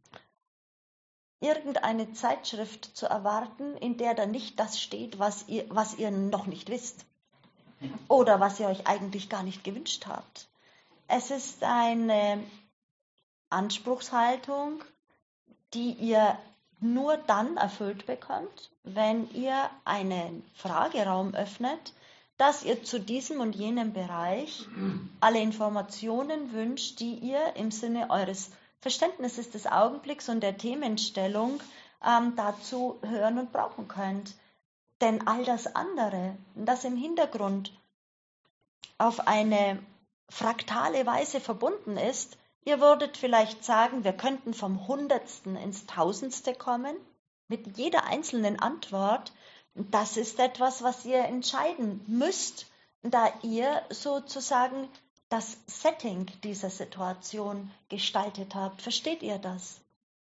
irgendeine Zeitschrift zu erwarten, in der da nicht das steht, was ihr, was ihr noch nicht wisst oder was ihr euch eigentlich gar nicht gewünscht habt. Es ist eine Anspruchshaltung, die ihr nur dann erfüllt bekommt, wenn ihr einen Frageraum öffnet, dass ihr zu diesem und jenem Bereich alle Informationen wünscht, die ihr im Sinne eures Verständnisses des Augenblicks und der Themenstellung ähm, dazu hören und brauchen könnt. Denn all das andere, das im Hintergrund auf eine fraktale Weise verbunden ist, ihr würdet vielleicht sagen, wir könnten vom Hundertsten ins Tausendste kommen, mit jeder einzelnen Antwort. Das ist etwas, was ihr entscheiden müsst, da ihr sozusagen das Setting dieser Situation gestaltet habt. Versteht ihr das?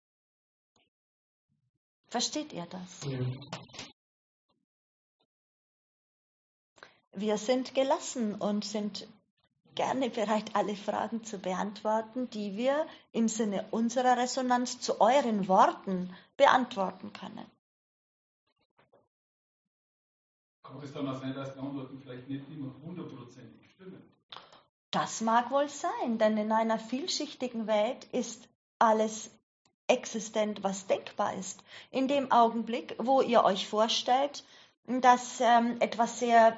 Versteht ihr das? Ja. Wir sind gelassen und sind gerne bereit, alle Fragen zu beantworten, die wir im Sinne unserer Resonanz zu euren Worten beantworten können. Kann es dann auch sein, dass die Antworten vielleicht nicht immer hundertprozentig stimmen? Das mag wohl sein, denn in einer vielschichtigen Welt ist alles existent, was denkbar ist. In dem Augenblick, wo ihr euch vorstellt, dass ähm, etwas sehr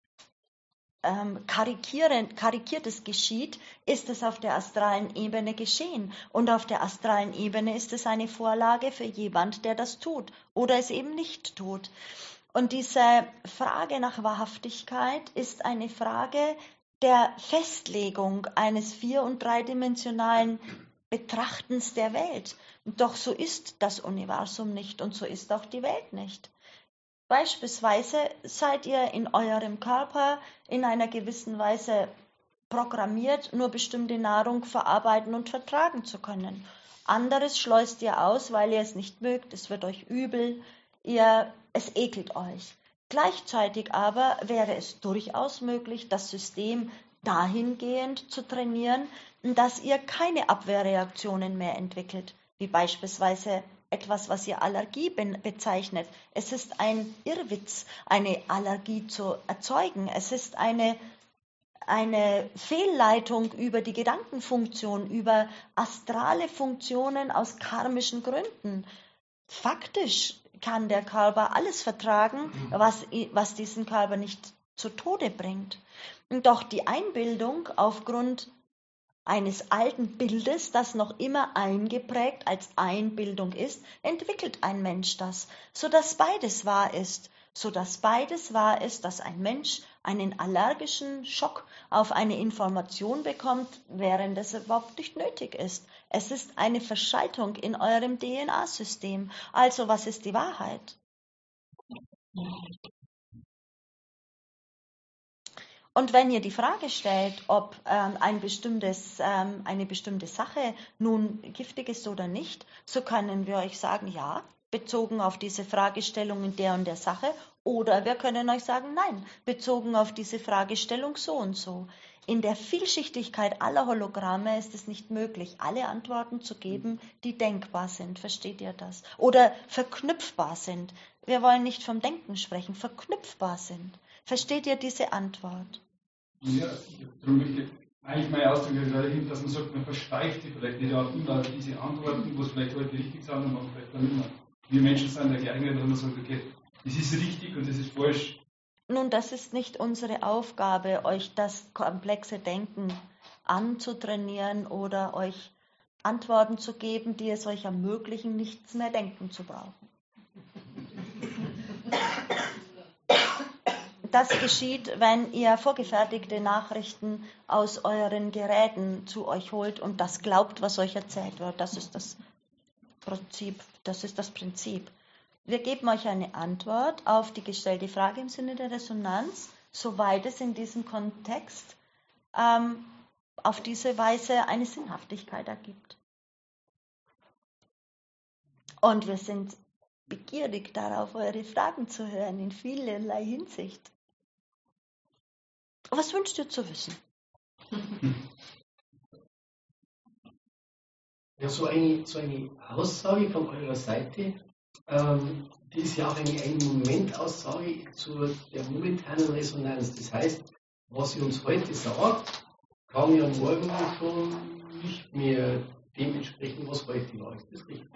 ähm, Karikiertes geschieht, ist es auf der astralen Ebene geschehen. Und auf der astralen Ebene ist es eine Vorlage für jemand, der das tut oder es eben nicht tut. Und diese Frage nach Wahrhaftigkeit ist eine Frage der Festlegung eines vier- und dreidimensionalen Betrachtens der Welt. Doch so ist das Universum nicht und so ist auch die Welt nicht. Beispielsweise seid ihr in eurem Körper in einer gewissen Weise programmiert, nur bestimmte Nahrung verarbeiten und vertragen zu können. Anderes schleust ihr aus, weil ihr es nicht mögt, es wird euch übel, ihr, es ekelt euch. Gleichzeitig aber wäre es durchaus möglich, das System dahingehend zu trainieren, dass ihr keine Abwehrreaktionen mehr entwickelt, wie beispielsweise etwas, was ihr Allergie bezeichnet. Es ist ein Irrwitz, eine Allergie zu erzeugen. Es ist eine, eine Fehlleitung über die Gedankenfunktion, über astrale Funktionen aus karmischen Gründen. Faktisch kann der Körper alles vertragen, was, was diesen Körper nicht zu Tode bringt. Doch die Einbildung aufgrund eines alten Bildes, das noch immer eingeprägt als Einbildung ist, entwickelt ein Mensch das, sodass beides wahr ist, sodass beides wahr ist, dass ein Mensch einen allergischen Schock auf eine Information bekommt, während es überhaupt nicht nötig ist. Es ist eine Verschaltung in eurem D N A-System. Also, was ist die Wahrheit? Und wenn ihr die Frage stellt, ob ähm, ein bestimmtes, ähm, eine bestimmte Sache nun giftig ist oder nicht, so können wir euch sagen, ja, bezogen auf diese Fragestellung in der und der Sache, oder wir können euch sagen, nein, bezogen auf diese Fragestellung so und so. In der Vielschichtigkeit aller Hologramme ist es nicht möglich, alle Antworten zu geben, die denkbar sind. Versteht ihr das? Oder verknüpfbar sind. Wir wollen nicht vom Denken sprechen, verknüpfbar sind. Versteht ihr diese Antwort? Ja, darum möchte ich eigentlich meine Ausdrücke dahin, dass man sagt, man versteift die vielleicht nicht auch immer diese Antworten, wo es vielleicht heute richtig sind und man vielleicht dann immer. Wir Menschen sind ja geeignet, dass man sagt, okay, das ist richtig und das ist falsch. Nun, das ist nicht unsere Aufgabe, euch das komplexe Denken anzutrainieren oder euch Antworten zu geben, die es euch ermöglichen, nichts mehr denken zu brauchen. Das geschieht, wenn ihr vorgefertigte Nachrichten aus euren Geräten zu euch holt und das glaubt, was euch erzählt wird. Das ist das Prinzip. Das ist das Prinzip. Wir geben euch eine Antwort auf die gestellte Frage im Sinne der Resonanz, soweit es in diesem Kontext ähm, auf diese Weise eine Sinnhaftigkeit ergibt. Und wir sind begierig darauf, eure Fragen zu hören, in vielerlei Hinsicht. Was wünscht ihr zu wissen? Ja, so eine, so eine Aussage von eurer Seite, ähm, die ist ja auch eine Ein-Moment-Aussage zu der momentanen Resonanz. Das heißt, was ihr uns heute sagt, kann ja morgen schon nicht mehr dementsprechend, was heute war. Ist das richtig?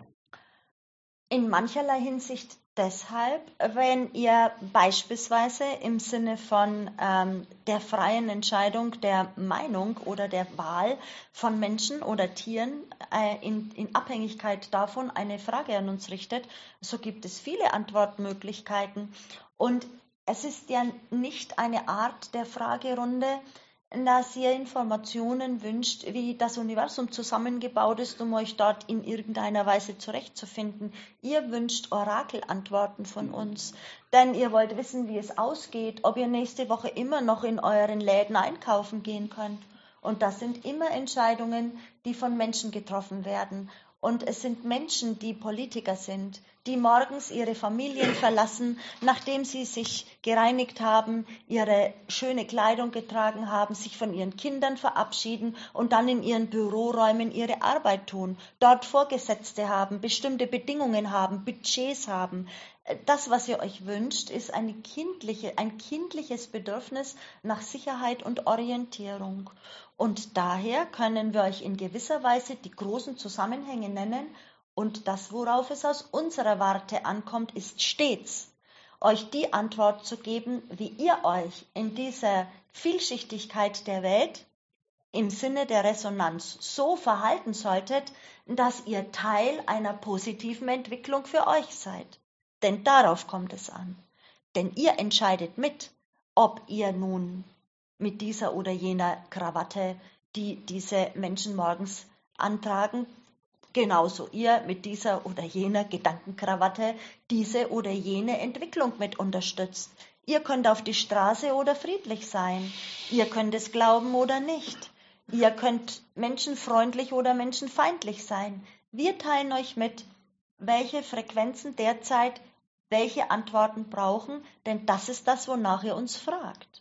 In mancherlei Hinsicht deshalb, wenn ihr beispielsweise im Sinne von ähm, der freien Entscheidung der Meinung oder der Wahl von Menschen oder Tieren äh, in, in Abhängigkeit davon eine Frage an uns richtet, so gibt es viele Antwortmöglichkeiten. Und es ist ja nicht eine Art der Fragerunde, dass ihr Informationen wünscht, wie das Universum zusammengebaut ist, um euch dort in irgendeiner Weise zurechtzufinden. Ihr wünscht Orakelantworten von uns, denn ihr wollt wissen, wie es ausgeht, ob ihr nächste Woche immer noch in euren Läden einkaufen gehen könnt. Und das sind immer Entscheidungen, die von Menschen getroffen werden. Und es sind Menschen, die Politiker sind, die morgens ihre Familien verlassen, nachdem sie sich gereinigt haben, ihre schöne Kleidung getragen haben, sich von ihren Kindern verabschieden und dann in ihren Büroräumen ihre Arbeit tun, dort Vorgesetzte haben, bestimmte Bedingungen haben, Budgets haben. Das, was ihr euch wünscht, ist eine kindliche, ein kindliches Bedürfnis nach Sicherheit und Orientierung. Und daher können wir euch in gewisser Weise die großen Zusammenhänge nennen. Und das, worauf es aus unserer Warte ankommt, ist stets, euch die Antwort zu geben, wie ihr euch in dieser Vielschichtigkeit der Welt im Sinne der Resonanz so verhalten solltet, dass ihr Teil einer positiven Entwicklung für euch seid. Denn darauf kommt es an. Denn ihr entscheidet mit, ob ihr nun mit dieser oder jener Krawatte, die diese Menschen morgens antragen, genauso ihr mit dieser oder jener Gedankenkrawatte diese oder jene Entwicklung mit unterstützt. Ihr könnt auf die Straße oder friedlich sein. Ihr könnt es glauben oder nicht. Ihr könnt menschenfreundlich oder menschenfeindlich sein. Wir teilen euch mit, welche Frequenzen derzeit welche Antworten brauchen, denn das ist das, wonach ihr uns fragt.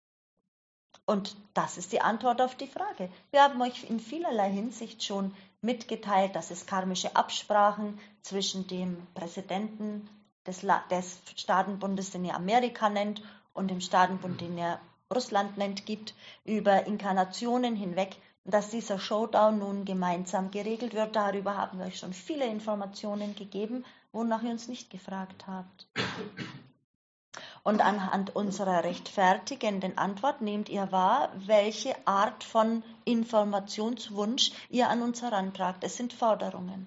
Und das ist die Antwort auf die Frage. Wir haben euch in vielerlei Hinsicht schon mitgeteilt, dass es karmische Absprachen zwischen dem Präsidenten des, des Staatenbundes, den ihr Amerika nennt, und dem Staatenbund, den ihr Russland nennt, gibt, über Inkarnationen hinweg, dass dieser Showdown nun gemeinsam geregelt wird. Darüber haben wir euch schon viele Informationen gegeben, wonach ihr uns nicht gefragt habt. Und anhand unserer rechtfertigenden Antwort nehmt ihr wahr, welche Art von Informationswunsch ihr an uns herantragt. Es sind Forderungen.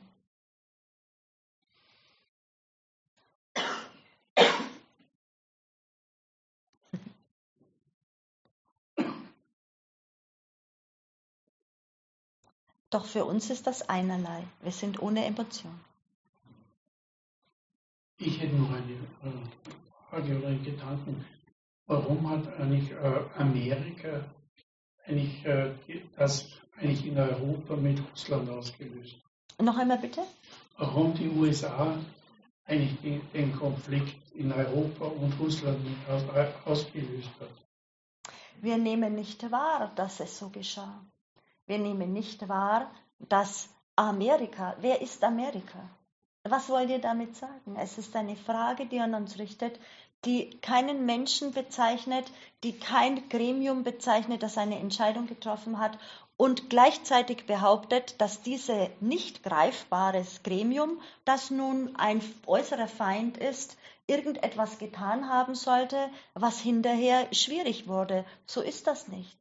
Doch für uns ist das einerlei. Wir sind ohne Emotion. Ich hätte noch eine äh, Frage oder einen Gedanken. warum hat eigentlich äh, Amerika eigentlich, äh, das eigentlich in Europa mit Russland ausgelöst? Noch einmal bitte? Warum die U S A eigentlich den, den Konflikt in Europa und Russland mit aus, ausgelöst hat? Wir nehmen nicht wahr, dass es so geschah. Wir nehmen nicht wahr, dass Amerika, wer ist Amerika? Was wollt ihr damit sagen? Es ist eine Frage, die an uns richtet, die keinen Menschen bezeichnet, die kein Gremium bezeichnet, das eine Entscheidung getroffen hat und gleichzeitig behauptet, dass dieses nicht greifbares Gremium, das nun ein äußerer Feind ist, irgendetwas getan haben sollte, was hinterher schwierig wurde. So ist das nicht.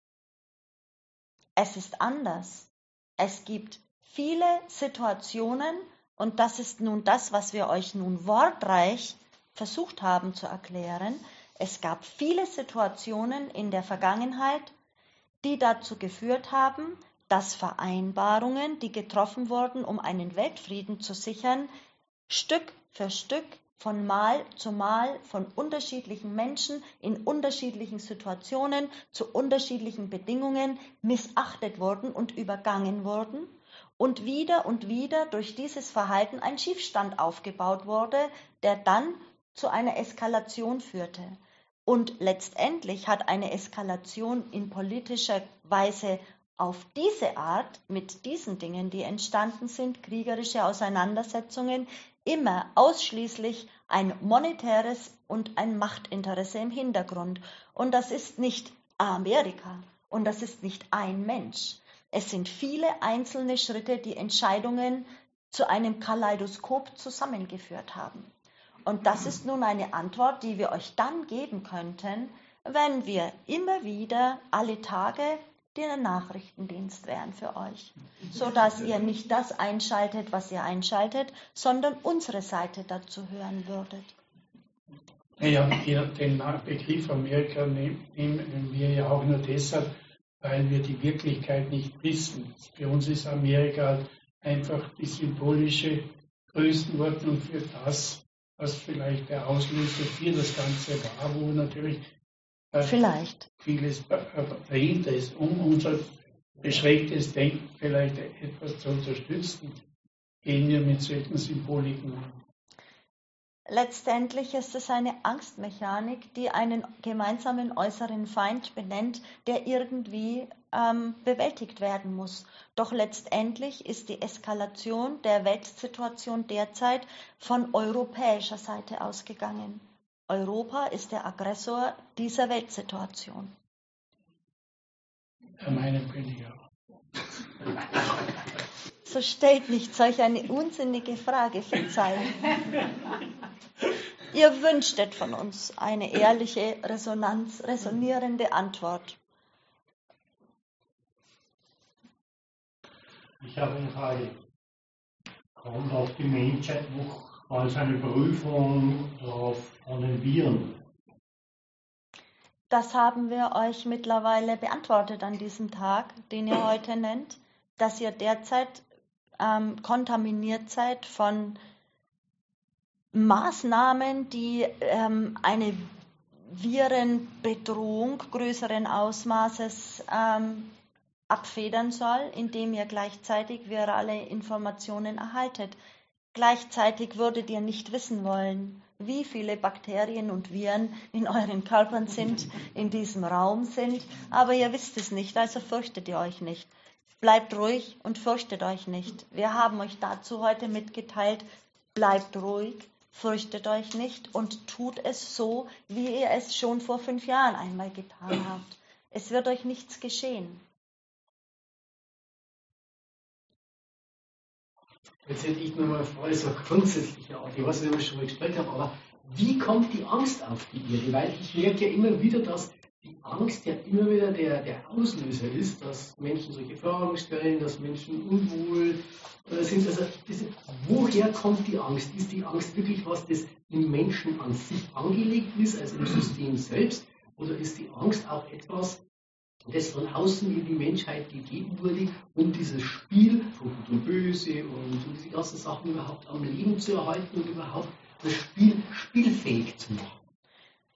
Es ist anders. Es gibt viele Situationen, und das ist nun das, was wir euch nun wortreich versucht haben zu erklären. Es gab viele Situationen in der Vergangenheit, die dazu geführt haben, dass Vereinbarungen, die getroffen wurden, um einen Weltfrieden zu sichern, Stück für Stück, von Mal zu Mal, von unterschiedlichen Menschen in unterschiedlichen Situationen zu unterschiedlichen Bedingungen missachtet wurden und übergangen wurden und wieder und wieder durch dieses Verhalten ein Schiefstand aufgebaut wurde, der dann zu einer Eskalation führte. Und letztendlich hat eine Eskalation in politischer Weise auf diese Art, mit diesen Dingen, die entstanden sind, kriegerische Auseinandersetzungen, immer ausschließlich ein monetäres und ein Machtinteresse im Hintergrund. Und das ist nicht Amerika und das ist nicht ein Mensch. Es sind viele einzelne Schritte, die Entscheidungen zu einem Kaleidoskop zusammengeführt haben. Und das ist nun eine Antwort, die wir euch dann geben könnten, wenn wir immer wieder alle Tage der Nachrichtendienst wären für euch, sodass ihr nicht das einschaltet, was ihr einschaltet, sondern unsere Seite dazu hören würdet. Ja, den Begriff Amerika nehmen wir ja auch nur deshalb, weil wir die Wirklichkeit nicht wissen. Für uns ist Amerika halt einfach die symbolische Größenordnung für das, was vielleicht der Auslöser für das Ganze war, wo natürlich äh, vielleicht vieles dahinter ist, um unser beschränktes Denken vielleicht etwas zu unterstützen, gehen wir mit solchen Symboliken an. Letztendlich ist es eine Angstmechanik, die einen gemeinsamen äußeren Feind benennt, der irgendwie ähm, bewältigt werden muss. Doch letztendlich ist die Eskalation der Weltsituation derzeit von europäischer Seite ausgegangen. Europa ist der Aggressor dieser Weltsituation. Der Meinung bin ich auch. So stellt nicht solch eine unsinnige Frage, Verzeihung. Ihr wünschtet von uns eine ehrliche, Resonanz, resonierende Antwort. Ich habe eine Frage. Kommt auf die Menschheit nochmals eine Prüfung drauf von den Viren? Das haben wir euch mittlerweile beantwortet an diesem Tag, den ihr heute nennt, dass ihr derzeit ähm, kontaminiert seid von Maßnahmen, die ähm, eine Virenbedrohung größeren Ausmaßes ähm, abfedern soll, indem ihr gleichzeitig virale Informationen erhaltet. Gleichzeitig würdet ihr nicht wissen wollen, wie viele Bakterien und Viren in euren Körpern sind, in diesem Raum sind, aber ihr wisst es nicht, also fürchtet ihr euch nicht. Bleibt ruhig und fürchtet euch nicht. Wir haben euch dazu heute mitgeteilt, bleibt ruhig, fürchtet euch nicht und tut es so, wie ihr es schon vor fünf Jahren einmal getan habt. Es wird euch nichts geschehen. Jetzt hätte ich nur mal eine Frage, so grundsätzliche Art. Ich weiß nicht, ob ich schon mal gestellt habe, aber wie kommt die Angst auf die Erde? Weil ich merke ja immer wieder, dass die Angst ja immer wieder der, der Auslöser ist, dass Menschen solche Fragen stellen, dass Menschen unwohl äh, sind. Also, das, woher kommt die Angst? Ist die Angst wirklich was, das im Menschen an sich angelegt ist, also im System selbst? Oder ist die Angst auch etwas, das von außen in die Menschheit gegeben wurde, um dieses Spiel von Gut und Böse und diese ganzen Sachen überhaupt am Leben zu erhalten und überhaupt das Spiel spielfähig zu machen?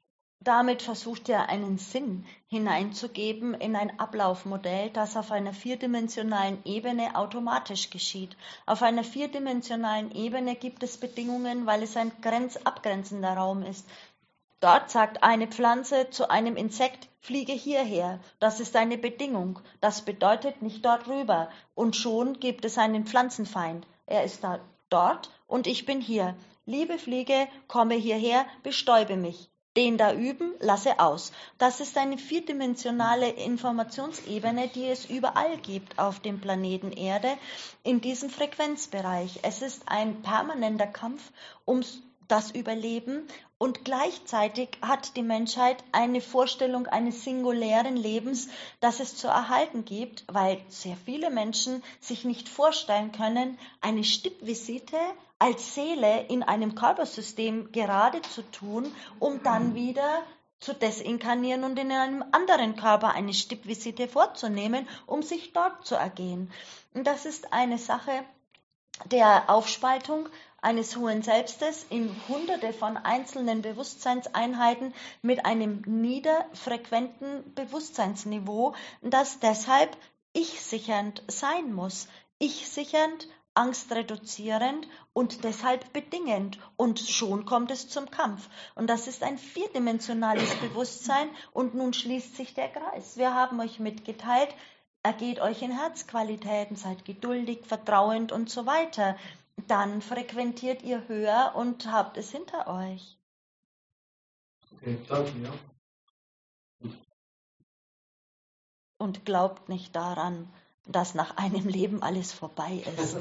Damit versucht er einen Sinn hineinzugeben in ein Ablaufmodell, das auf einer vierdimensionalen Ebene automatisch geschieht. Auf einer vierdimensionalen Ebene gibt es Bedingungen, weil es ein grenz abgrenzender Raum ist. Dort sagt eine Pflanze zu einem Insekt, fliege hierher. Das ist eine Bedingung. Das bedeutet nicht dort rüber. Und schon gibt es einen Pflanzenfeind. Er ist da, dort und ich bin hier. Liebe Fliege, komme hierher, bestäube mich. Den da üben, lasse aus. Das ist eine vierdimensionale Informationsebene, die es überall gibt auf dem Planeten Erde, in diesem Frequenzbereich. Es ist ein permanenter Kampf um das Überleben und gleichzeitig hat die Menschheit eine Vorstellung eines singulären Lebens, das es zu erhalten gibt, weil sehr viele Menschen sich nicht vorstellen können, eine Stippvisite als Seele in einem Körpersystem gerade zu tun, um dann wieder zu desinkarnieren und in einem anderen Körper eine Stippvisite vorzunehmen, um sich dort zu ergehen. Und das ist eine Sache der Aufspaltung eines hohen Selbstes in hunderte von einzelnen Bewusstseinseinheiten mit einem niederfrequenten Bewusstseinsniveau, das deshalb ich-sichernd sein muss. Ich-sichernd, angstreduzierend und deshalb bedingend. Und schon kommt es zum Kampf. Und das ist ein vierdimensionales Bewusstsein. Und nun schließt sich der Kreis. Wir haben euch mitgeteilt, ergeht euch in Herzqualitäten, seid geduldig, vertrauend und so weiter. Dann frequentiert ihr höher und habt es hinter euch. Okay, danke, ja. Und glaubt nicht daran, dass nach einem Leben alles vorbei ist.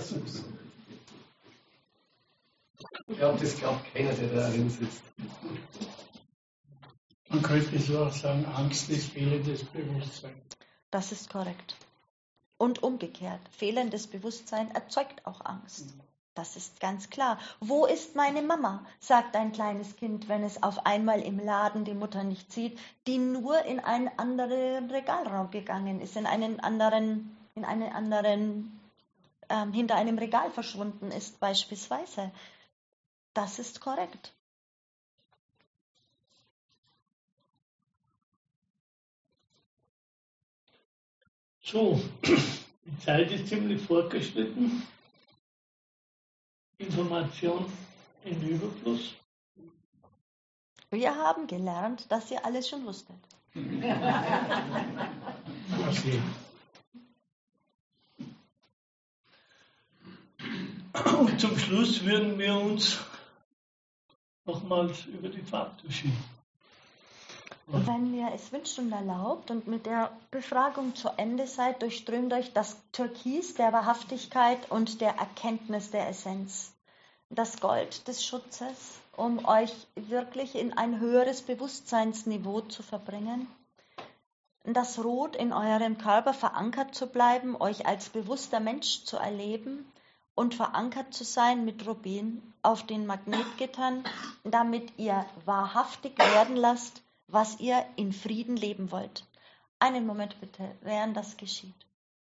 Ich glaube, das glaubt keiner, der da drin sitzt. Man könnte so auch sagen, Angst ist fehlendes Bewusstsein. Das ist korrekt. Und umgekehrt, fehlendes Bewusstsein erzeugt auch Angst. Das ist ganz klar. Wo ist meine Mama? Sagt ein kleines Kind, wenn es auf einmal im Laden die Mutter nicht sieht, die nur in einen anderen Regalraum gegangen ist, in einen anderen, in einen anderen, ähm, hinter einem Regal verschwunden ist beispielsweise. Das ist korrekt. So, die Zeit ist ziemlich fortgeschritten. Information in Überfluss. Wir haben gelernt, dass ihr alles schon wusstet. Okay. Und zum Schluss würden wir uns nochmals über die Farbtusche. Wenn ihr es wünscht und erlaubt und mit der Befragung zu Ende seid, durchströmt euch das Türkis der Wahrhaftigkeit und der Erkenntnis der Essenz. Das Gold des Schutzes, um euch wirklich in ein höheres Bewusstseinsniveau zu verbringen. Das Rot in eurem Körper verankert zu bleiben, euch als bewusster Mensch zu erleben und verankert zu sein mit Rubin auf den Magnetgittern, damit ihr wahrhaftig werden lasst, was ihr in Frieden leben wollt. Einen Moment bitte, während das geschieht.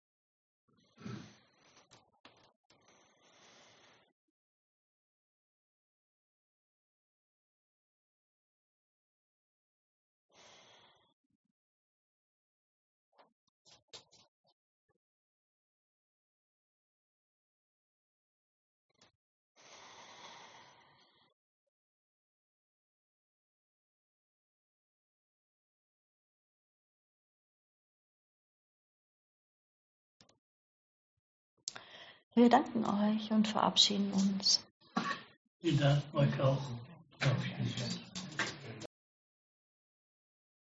Wir danken euch und verabschieden uns. Vielen Dank euch auch. Verabschieden.